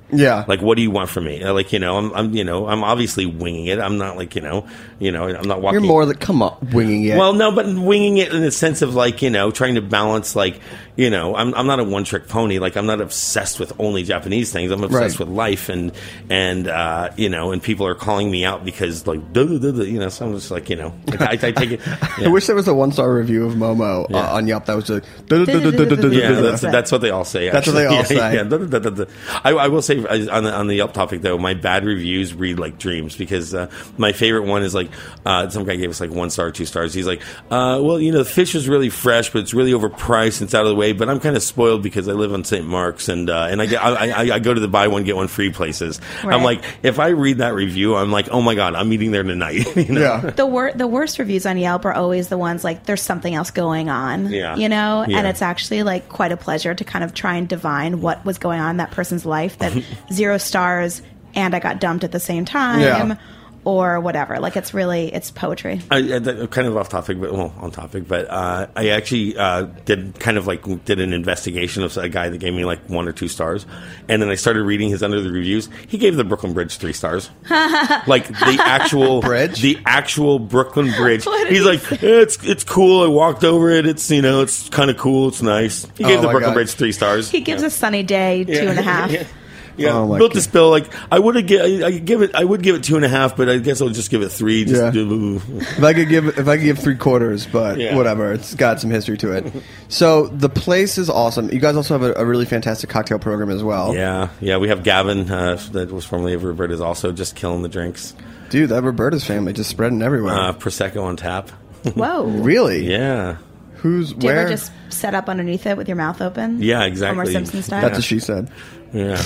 Yeah. Like, what do you want from me? Uh, Like, you know, I'm, I'm, you know, I'm obviously winging it. I'm not like, you know, you know, I'm not walking. You're more like, come on, winging it. Well, no, but winging it in the sense of like, you know, trying to balance, like, you know, I'm, I'm not a one trick pony. Like, I'm not obsessed with only Japanese things. I'm obsessed Right. with life, and and uh, you know, and people are calling me out because like, duh, duh, duh, duh, you know, so I'm just like, you know, like, I, I take it. I Yeah. wish there was a one star review of Momo Yeah. uh, on Yelp that was like, Yeah, that's, that's what they all say. That's what they actually. all Yeah, say. yeah. Da, da, da, da, da. I, I will say uh, on the, on the Yelp topic though, my bad reviews read like dreams, because uh, my favorite one is like uh, some guy gave us like one star, two stars. He's like, uh, well, you know, the fish is really fresh, but it's really overpriced and it's out of the way. But I'm kind of spoiled because I live on Saint Mark's, and uh, and I, get, I, I I go to the buy one get one free places. Right. I'm like, if I read that review, I'm like, oh my god, I'm eating there tonight. You know? Yeah. The wor- the worst reviews on Yelp are always the ones like there's something else going on, Yeah. you know, Yeah. and it's actually like quite a pleasure to kind of try and divine what was going on in that person's life. That zero stars and I got dumped at the same time, Yeah. or whatever. Like it's really it's poetry. I, I, that- kind of off topic, but well, on topic. But uh, I actually uh, did kind of like did an investigation of a guy that gave me like one or two stars, and then I started reading his under the reviews. He gave the Brooklyn Bridge three stars, like the actual Bridge? the actual Brooklyn Bridge. What did He's he like, say? "Yeah, it's it's cool. I walked over it. It's you know, it's kind of cool. It's nice. He gave Oh the my Brooklyn God. Bridge three stars. He gives Yeah. a sunny day two and a half. Yeah. Yeah, Oh my built God. this bill. Like I would have give, I, I give it. I would give it two and a half, but I guess I'll just give it three. Just Yeah. do- If I could give, if I could give three quarters, but Yeah. whatever, it's got some history to it. So the place is awesome. You guys also have a, a really fantastic cocktail program as well. Yeah, yeah. We have Gavin, uh, that was formerly of Roberta's, also just killing the drinks. Dude, that Roberta's family just spreading everywhere. Uh, Prosecco on tap. Whoa. really? Yeah, Who's Do you where? ever just set up underneath it with your mouth open? yeah, exactly. Homer Simpson style. That's what she said. Yeah.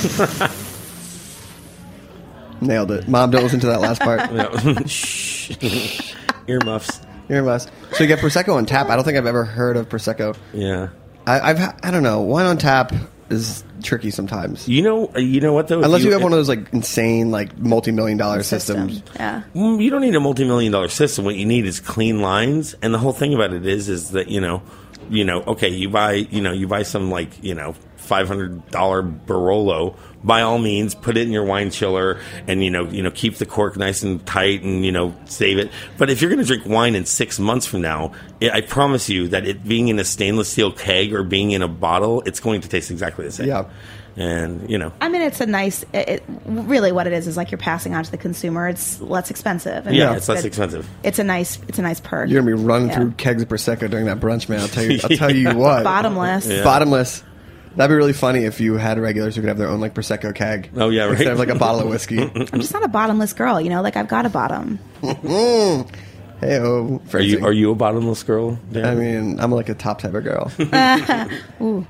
Nailed it. Mom, don't listen to that last part. Yeah. Shh. Earmuffs. You're a mess. So you get Prosecco on tap. I don't think I've ever heard of Prosecco. Yeah. I, I've ha- I don't know. Wine on tap is tricky sometimes. You know, you know what though? If Unless you, have one of those like insane like multi-million dollar System. systems. Yeah. Mm, you don't need a multi-million dollar system. What you need is clean lines. And the whole thing about it is, is that, you know, you know, okay, you buy, you know, you buy some like, you know, five hundred dollars Barolo. By all means, put it in your wine chiller and, you know, you know, keep the cork nice and tight and, you know, save it. But if you're going to drink wine in six months from now, it, I promise you that it being in a stainless steel keg or being in a bottle, it's going to taste exactly the same. Yeah. And, you know. I mean, it's a nice. It, it, really, what it is is like you're passing on to the consumer. It's less expensive. And Yeah, it's less it- expensive. It's a nice. It's a nice perk. You're gonna be running Yeah. through kegs of Prosecco during that brunch, man. I'll tell you. I'll tell you what. Bottomless. Yeah. Bottomless. That'd be really funny if you had regulars who could have their own like Prosecco keg. Oh, yeah, right. Instead of like a bottle of whiskey. I'm just not a bottomless girl. You know, like I've got a bottom. mm. Hey, oh, Are you, are you a bottomless girl? Dan? I mean, I'm like a top type of girl. Ooh.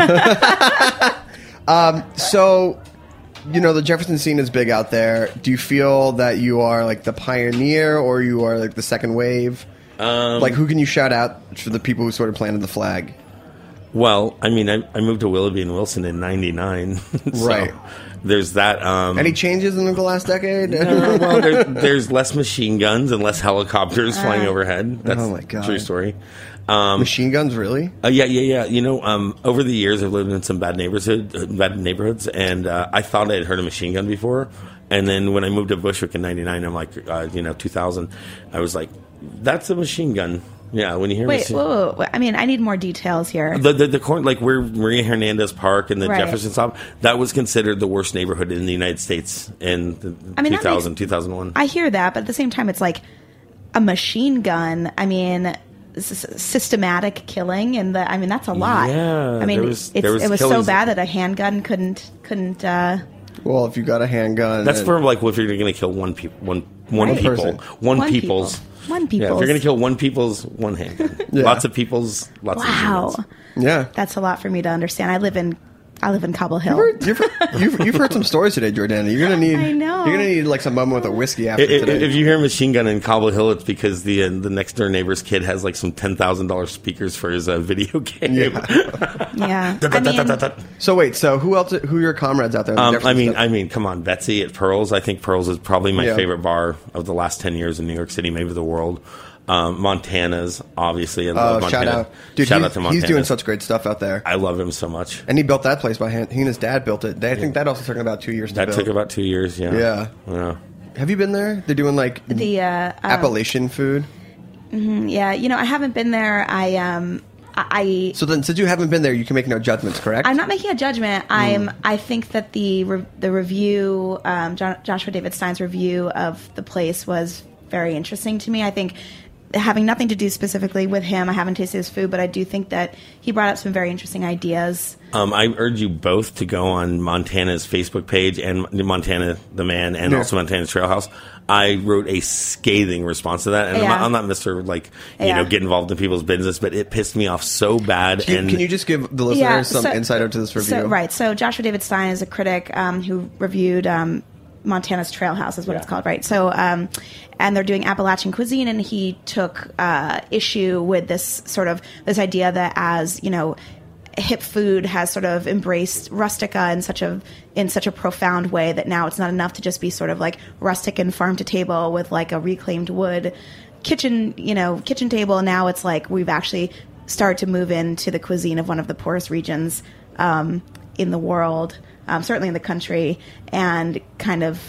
um, so, you know, the Jefferson scene is big out there. Do you feel that you are like the pioneer or you are like the second wave? Um, Like, who can you shout out for the people who sort of planted the flag? Well, I mean, I, I moved to Willoughby and Wilson in ninety-nine. So Right. There's that. Um, Any changes in the last decade? no, well, there, there's less machine guns and less helicopters flying overhead. That's Oh, my God. a true story. Um, Machine guns, really? uh, yeah, yeah, yeah. You know, um, over the years, I've lived in some bad neighborhood, uh, bad neighborhoods, and uh, I thought I had heard a machine gun before. And then when I moved to Bushwick in ninety-nine, I'm like, uh, you know, two thousand, I was like, that's a machine gun. Yeah, when you hear Wait, machine- whoa, whoa, whoa. I mean, I need more details here. The, the the corn, like where Maria Hernandez Park and the Right. Jefferson stop, that was considered the worst neighborhood in the United States in the I mean, that two thousand, makes- two thousand one. I hear that, but at the same time, it's like a machine gun. I mean, s- s- systematic killing, and the I mean, that's a lot. Yeah, I mean, there was- it's, there was it was so killings. bad that a handgun couldn't couldn't. Uh, Well, if you got a handgun. That's and- for like if you're going to kill one people, one one Right. people, Person. one, One people's. people. One Yeah, if people's. you're going to kill one people's, one handgun. Yeah. Lots of people's, lots of wow, machine guns. Yeah. that's a lot for me to understand. I live in I live in Cobble Hill. You've, you've, you've, you've heard some stories today, Jordana. You're gonna need. I know. You're gonna need like some moment with a whiskey after I- I- today. If you hear machine gun in Cobble Hill, it's because the uh, the next door neighbor's kid has like some ten thousand dollars speakers for his uh, video game. Yeah. Yeah, I mean, So wait, so who else? Who are your comrades out there? in the Um, Jefferson I mean, stuff? I mean, come on, Betsy at Pearls. I think Pearls is probably my Yeah. favorite bar of the last ten years in New York City, maybe the world. Um, Montana's, obviously. I Oh, love shout Montana. out. Dude, shout he's, out to Montana. he's doing such great stuff out there. I love him so much. And he built that place by hand. He and his dad built it. They, I think that also took about two years to That build. took about two years, yeah. Yeah. Yeah. Have you been there? They're doing like The uh, um, Appalachian food. yeah, you know, I haven't been there. I um, I. So then, since you haven't been there, you can make no judgments, correct? I'm not making a judgment. I'm. I think that the re- the review, um, Jo- Joshua David Stein's review of the place was very interesting to me. I think, having nothing to do specifically with him, I haven't tasted his food, but I do think that he brought up some very interesting ideas. Um, I urge you both to go on Montana's Facebook page and Montana the Man and Yeah. also Montana's Trailhouse. I wrote a scathing response to that, and I'm, Yeah. not, I'm not Mister like you Yeah. know get involved in people's business, but it pissed me off so bad. Can you, and can you just give the listeners Yeah, some so- insight into this review? So, right. So Joshua David Stein is a critic um, who reviewed um, Montana's Trailhouse, is what Yeah. it's called, right? So, um, and they're doing Appalachian cuisine, and he took uh, issue with this sort of this idea that as you know. Hip food has sort of embraced rustica in such a in such a profound way that now it's not enough to just be sort of like rustic and farm to table with like a reclaimed wood kitchen, you know, kitchen table. Now it's like we've actually started to move into the cuisine of one of the poorest regions um, in the world, um, certainly in the country, and kind of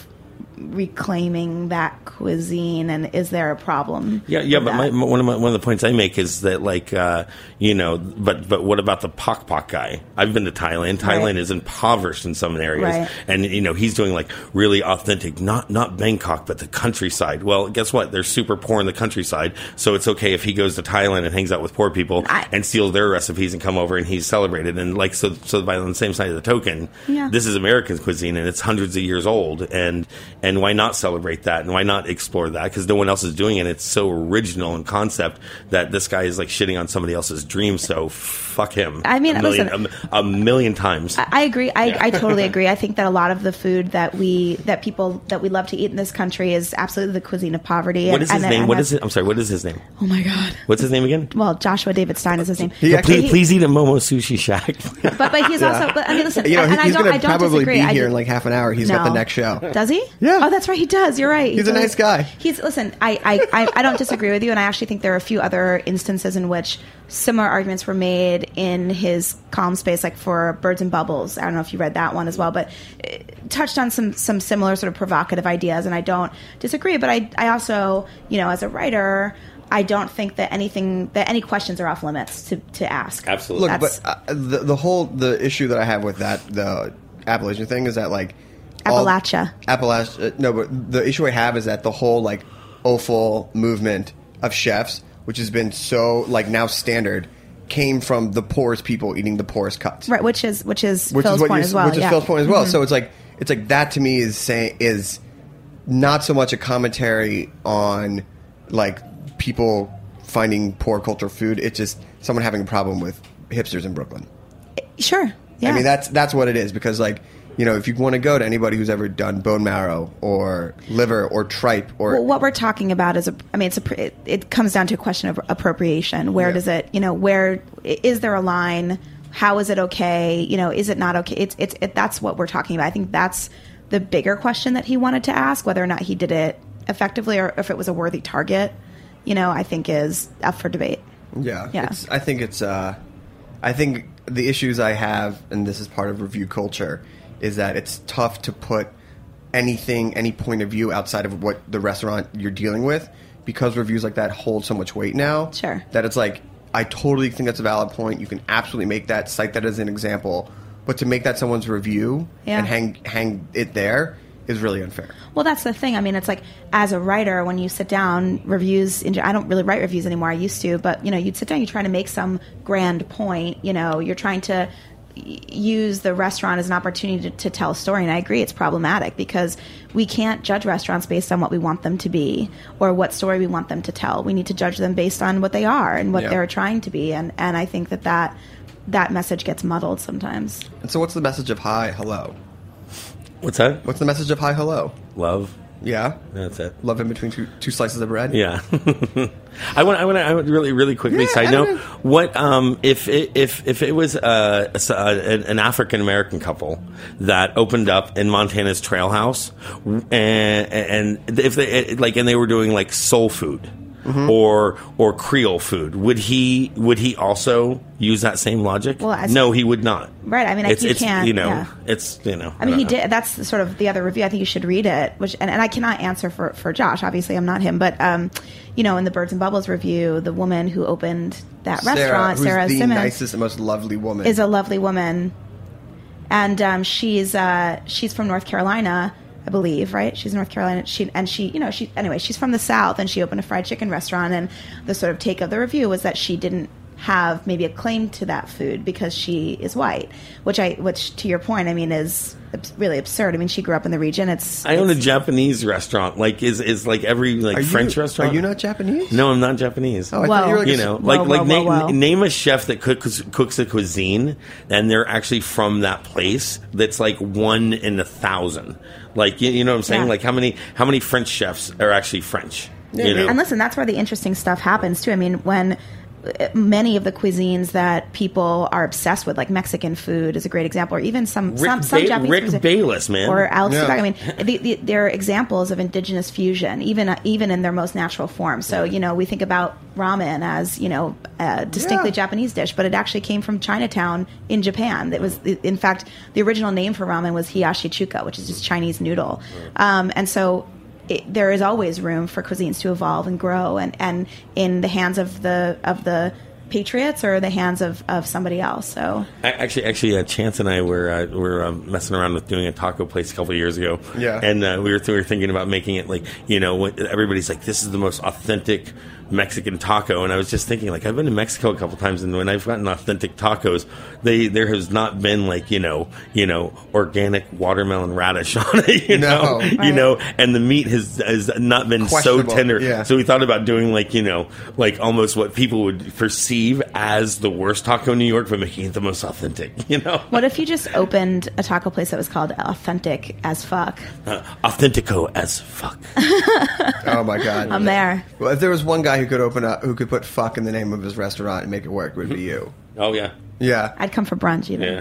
reclaiming that cuisine. And is there a problem? Yeah, yeah, with but my, that? one of my, one of the points I make is that, like, uh, you know, but but what about the Pok Pok guy? I've been to Thailand. Thailand Right. is impoverished in some areas, Right. and you know he's doing like really authentic, not not Bangkok, but the countryside. Well, guess what? They're super poor in the countryside, so it's okay if he goes to Thailand and hangs out with poor people I- and steals their recipes and come over and he's celebrated. And like so, so by the same side of the token, Yeah. this is American cuisine and it's hundreds of years old, and and why not celebrate that and why not explore that because no one else is doing it. It's so original in concept that this guy is like shitting on somebody else's dream. So fuck him. I mean, a million, listen- a, a million times. I I agree. I, I totally agree. I think that a lot of the food that we that people that we love to eat in this country is absolutely the cuisine of poverty. What and- is his and- name? and What that's- is it? I'm sorry. What is his name? Oh my god! What's his name again? Well, Joshua David Stein is his name. He Yeah, actually- please, please eat at Momo Sushi Shack. But but he's also. But I mean, listen. You know, and, and he's I don't. going I to don't probably disagree. be I here do- in like half an hour. He's got the No. next show. Does he? Yeah. Oh, that's right. He does. You're right. He's a totally- nice guy. He's listen. I, I, I, I don't disagree with you, and I actually think there are a few other instances in which similar arguments were made in his column space, like for Birds and Bubbles. I don't know if you read that one as well, but it touched on some some similar sort of provocative ideas, and I don't disagree. But I I also, you know, as a writer, I don't think that anything that any questions are off limits to, to ask. Absolutely. Look, That's- but uh, the the whole the issue that I have with that the Appalachian thing is that like all- Appalachia. Appalachia. No, but the issue I have is that the whole like offal movement of chefs, which has been so like now standard, came from the poorest people eating the poorest cuts. Right, which is which is Which Phil's is what point you, as well. which is yeah. Phil's point as well. Mhm. So it's like it's like that to me is saying is not so much a commentary on like people finding poor cultural food. It's just someone having a problem with hipsters in Brooklyn. Sure. Yeah. I mean that's that's what it is because like you know if you want to go to anybody who's ever done bone marrow or liver or tripe or Well, what we're talking about is, a, I mean, it's a, pr- it, it comes down to a question of appropriation. Where Yeah. does it, you know, where is there a line? How is it okay? You know, is it not okay? It's, it's, it, that's what we're talking about. I think that's the bigger question that he wanted to ask, whether or not he did it effectively or if it was a worthy target. You know, I think is up for debate. Yeah, Yeah. It's, I think it's. Uh, I think the issues I have, and this is part of review culture, is that it's tough to put anything, any point of view outside of what the restaurant you're dealing with, because reviews like that hold so much weight now. Sure. That it's like I totally think that's a valid point. You can absolutely make that, cite that as an example, but to make that someone's review Yeah. and hang hang it there is really unfair. Well, that's the thing. I mean, it's like as a writer, when you sit down, reviews. In, I don't really write reviews anymore. I used to, but you know, you'd sit down, you're trying to make some grand point. You know, you're trying to y- use the restaurant as an opportunity to, to tell a story. And I agree, it's problematic because we can't judge restaurants based on what we want them to be or what story we want them to tell. We need to judge them based on what they are and what Yeah. they're trying to be. And and I think that that that message gets muddled sometimes. And so, what's the message of hi, hello? What's that? What's the message of hi, hello? Love. Yeah, That's it. love in between two, two slices of bread. Yeah, I want. I want. I would really, really quickly Yeah, side I note. don't know. What um, if it, if if it was uh, a s- uh, an an African American couple that opened up in Montana's Trail House, and and if they like, and they were doing like soul food. Mm-hmm. or or Creole food, would he would he also use that same logic? Well, as- no, he would not. Right. I mean, It's, you it's can't. you know, yeah. it's you know. I mean, don't he know. did. That's sort of the other review. I think you should read it. Which, and, and I cannot answer for, for Josh. Obviously, I'm not him. But um, you know, in the Birds and Bubbles review, the woman who opened that Sarah, restaurant, who's Sarah the Simmons, nicest and most lovely woman, is a lovely woman, and um, she's uh, she's from North Carolina, I believe, right? She's North Carolina. She and she, you know, she anyway. She's from the South, and she opened a fried chicken restaurant. And the sort of take of the review was that she didn't have maybe a claim to that food because she is white, which I, which to your point, I mean, is abs- really absurd. I mean, she grew up in the region. It's I own a it's- Japanese restaurant. Like is is like every like Are you- French restaurant. Are you not Japanese? No, I'm not Japanese. Oh, I Whoa. thought you were like You a- know, Whoa, like whoa, like whoa, name, whoa. name a chef that cooks cooks a cuisine, and they're actually from that place. That's like one in a thousand. Like you, you know what I'm saying? Yeah. Like how many how many French chefs are actually French? You know, And listen, that's where the interesting stuff happens too. I mean, when uh, many of the cuisines that people are obsessed with, like Mexican food, is a great example, or even some Rick, some, some ba- Japanese Rick cuisine, Bayless, man. or Alex Yeah. Trebek. I mean, the, the, they're examples of indigenous fusion, even uh, even in their most natural form. So you know, we think about ramen as you know a distinctly Yeah. Japanese dish, but it actually came from Chinatown in Japan. It was, in fact, the original name for ramen was hiyashi chuka, which is just Chinese noodle, um, and so. It, there is always room for cuisines to evolve and grow, and, and in the hands of the of the patriots or the hands of, of somebody else. So I- Actually, actually, uh, Chance and I were uh, were um, messing around with doing a taco place a couple of years ago. Yeah. and uh, we were we were thinking about making it like you know what- everybody's like this is the most authentic Mexican taco, and I was just thinking like I've been to Mexico a couple times, and when I've gotten authentic tacos, they there has not been like you know you know organic watermelon radish on it, you No. know, you know, and the meat has has not been so Questionable, tender. yeah. So we thought about doing like you know like almost what people would perceive as the worst taco in New York, but making it the most authentic. You know, what if you just opened a taco place that was called Authentic as Fuck? uh, authentico as fuck. Oh my god, I'm there. Well, if there was one guy who could open up, who could put "fuck" in the name of his restaurant and make it work, it would be you. Oh yeah, Yeah. I'd come for brunch even.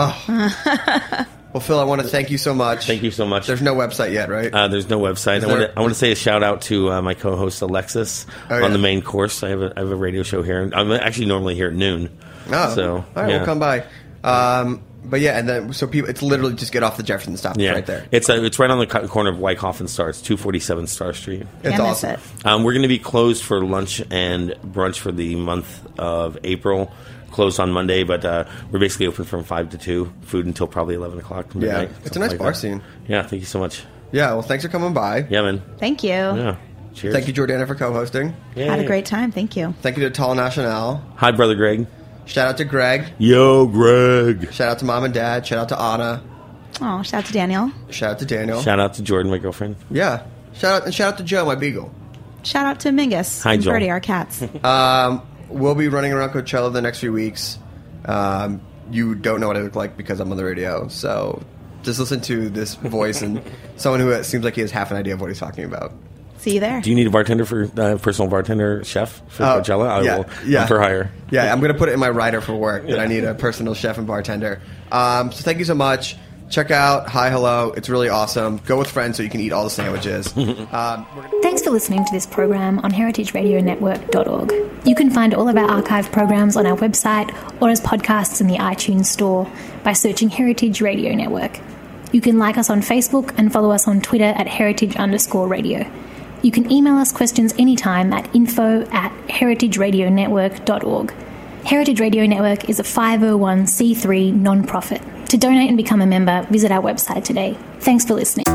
yeah. Well, Phil, I want to thank you so much. Thank you so much. There's no website yet, right? Uh, there's no website. I there- want to I want to say a shout out to uh, my co-host Alexis Oh, on yeah. the main course. I have a I have a radio show here. I'm actually normally here at noon. oh, so all right, yeah. we'll come by. Um, but yeah, and then so people, it's literally just get off the Jefferson stop. It's Yeah, right there. It's uh, it's right on the co- corner of Wyckoff and Star. It's two forty-seven Star Street. It's Can't miss awesome. it. Um, we're going to be closed for lunch and brunch for the month of April. Closed on Monday, but uh, we're basically open from five to two. Food until probably eleven o'clock. Yeah, midnight, it's a something nice like bar that. scene. Yeah, thank you so much. Yeah, well, thanks for coming by. Yeah, man. Thank you. Yeah. Cheers. Thank you, Jordana, for co-hosting. Had a Yay. great time. Thank you. Thank you to Tall National. Hi, brother Greg. Shout out to Greg. Yo, Greg. Shout out to Mom and Dad. Shout out to Anna. Oh, shout out to Daniel. Shout out to Daniel. Shout out to Jordan, my girlfriend. Yeah. Shout out and shout out to Joe, my beagle. Shout out to Mingus Hi, and Joel. Birdie, our cats. Um, we'll be running around Coachella the next few weeks. Um, you don't know what I look like because I'm on the radio, so just listen to this voice and someone who seems like he has half an idea of what he's talking about. See you there. Do you need a bartender for uh, personal bartender chef for Oh, Coachella? I yeah, will. yeah. I'm for hire. Yeah, I'm going to put it in my rider for work that I need a personal chef and bartender. Um, so thank you so much. Check out Hi Hello. It's really awesome. Go with friends so you can eat all the sandwiches. um, we're gonna- Thanks for listening to this program on heritage radio network dot org. You can find all of our archive programs on our website or as podcasts in the iTunes store by searching Heritage Radio Network. You can like us on Facebook and follow us on Twitter at heritage underscore radio. You can email us questions anytime at info at heritage radio network dot org. Heritage Radio Network is a five oh one c three non-profit. To donate and become a member, visit our website today. Thanks for listening.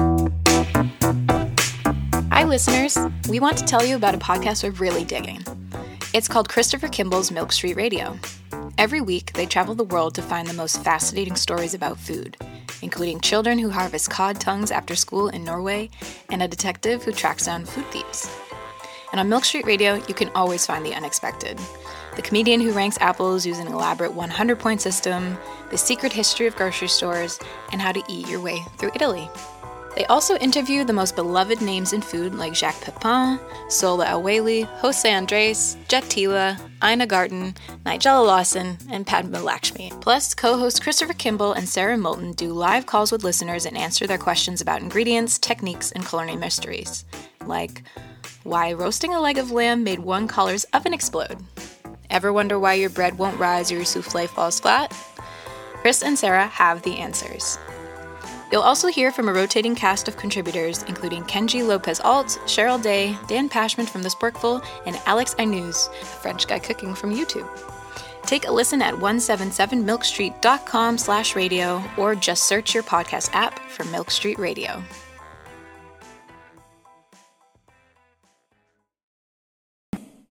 Hi, listeners. We want to tell you about a podcast we're really digging. It's called Christopher Kimball's Milk Street Radio. Every week, they travel the world to find the most fascinating stories about food, including children who harvest cod tongues after school in Norway and a detective who tracks down food thieves. And on Milk Street Radio, you can always find the unexpected. The comedian who ranks apples using an elaborate one hundred point system, the secret history of grocery stores, and how to eat your way through Italy. They also interview the most beloved names in food like Jacques Pepin, Sola Aweli, Jose Andres, Jet Tila, Ina Garten, Nigella Lawson, and Padma Lakshmi. Plus, co-hosts Christopher Kimball and Sarah Moulton do live calls with listeners and answer their questions about ingredients, techniques, and culinary mysteries. Like, Why roasting a leg of lamb made one caller's oven explode. Ever wonder why your bread won't rise or your souffle falls flat? Chris and Sarah have the answers. You'll also hear from a rotating cast of contributors, including Kenji Lopez-Alt, Cheryl Day, Dan Pashman from The Sporkful, and Alex Ainuz, a French guy cooking from YouTube. Take a listen at one seventy-seven milk street dot com slash radio or just search your podcast app for Milk Street Radio.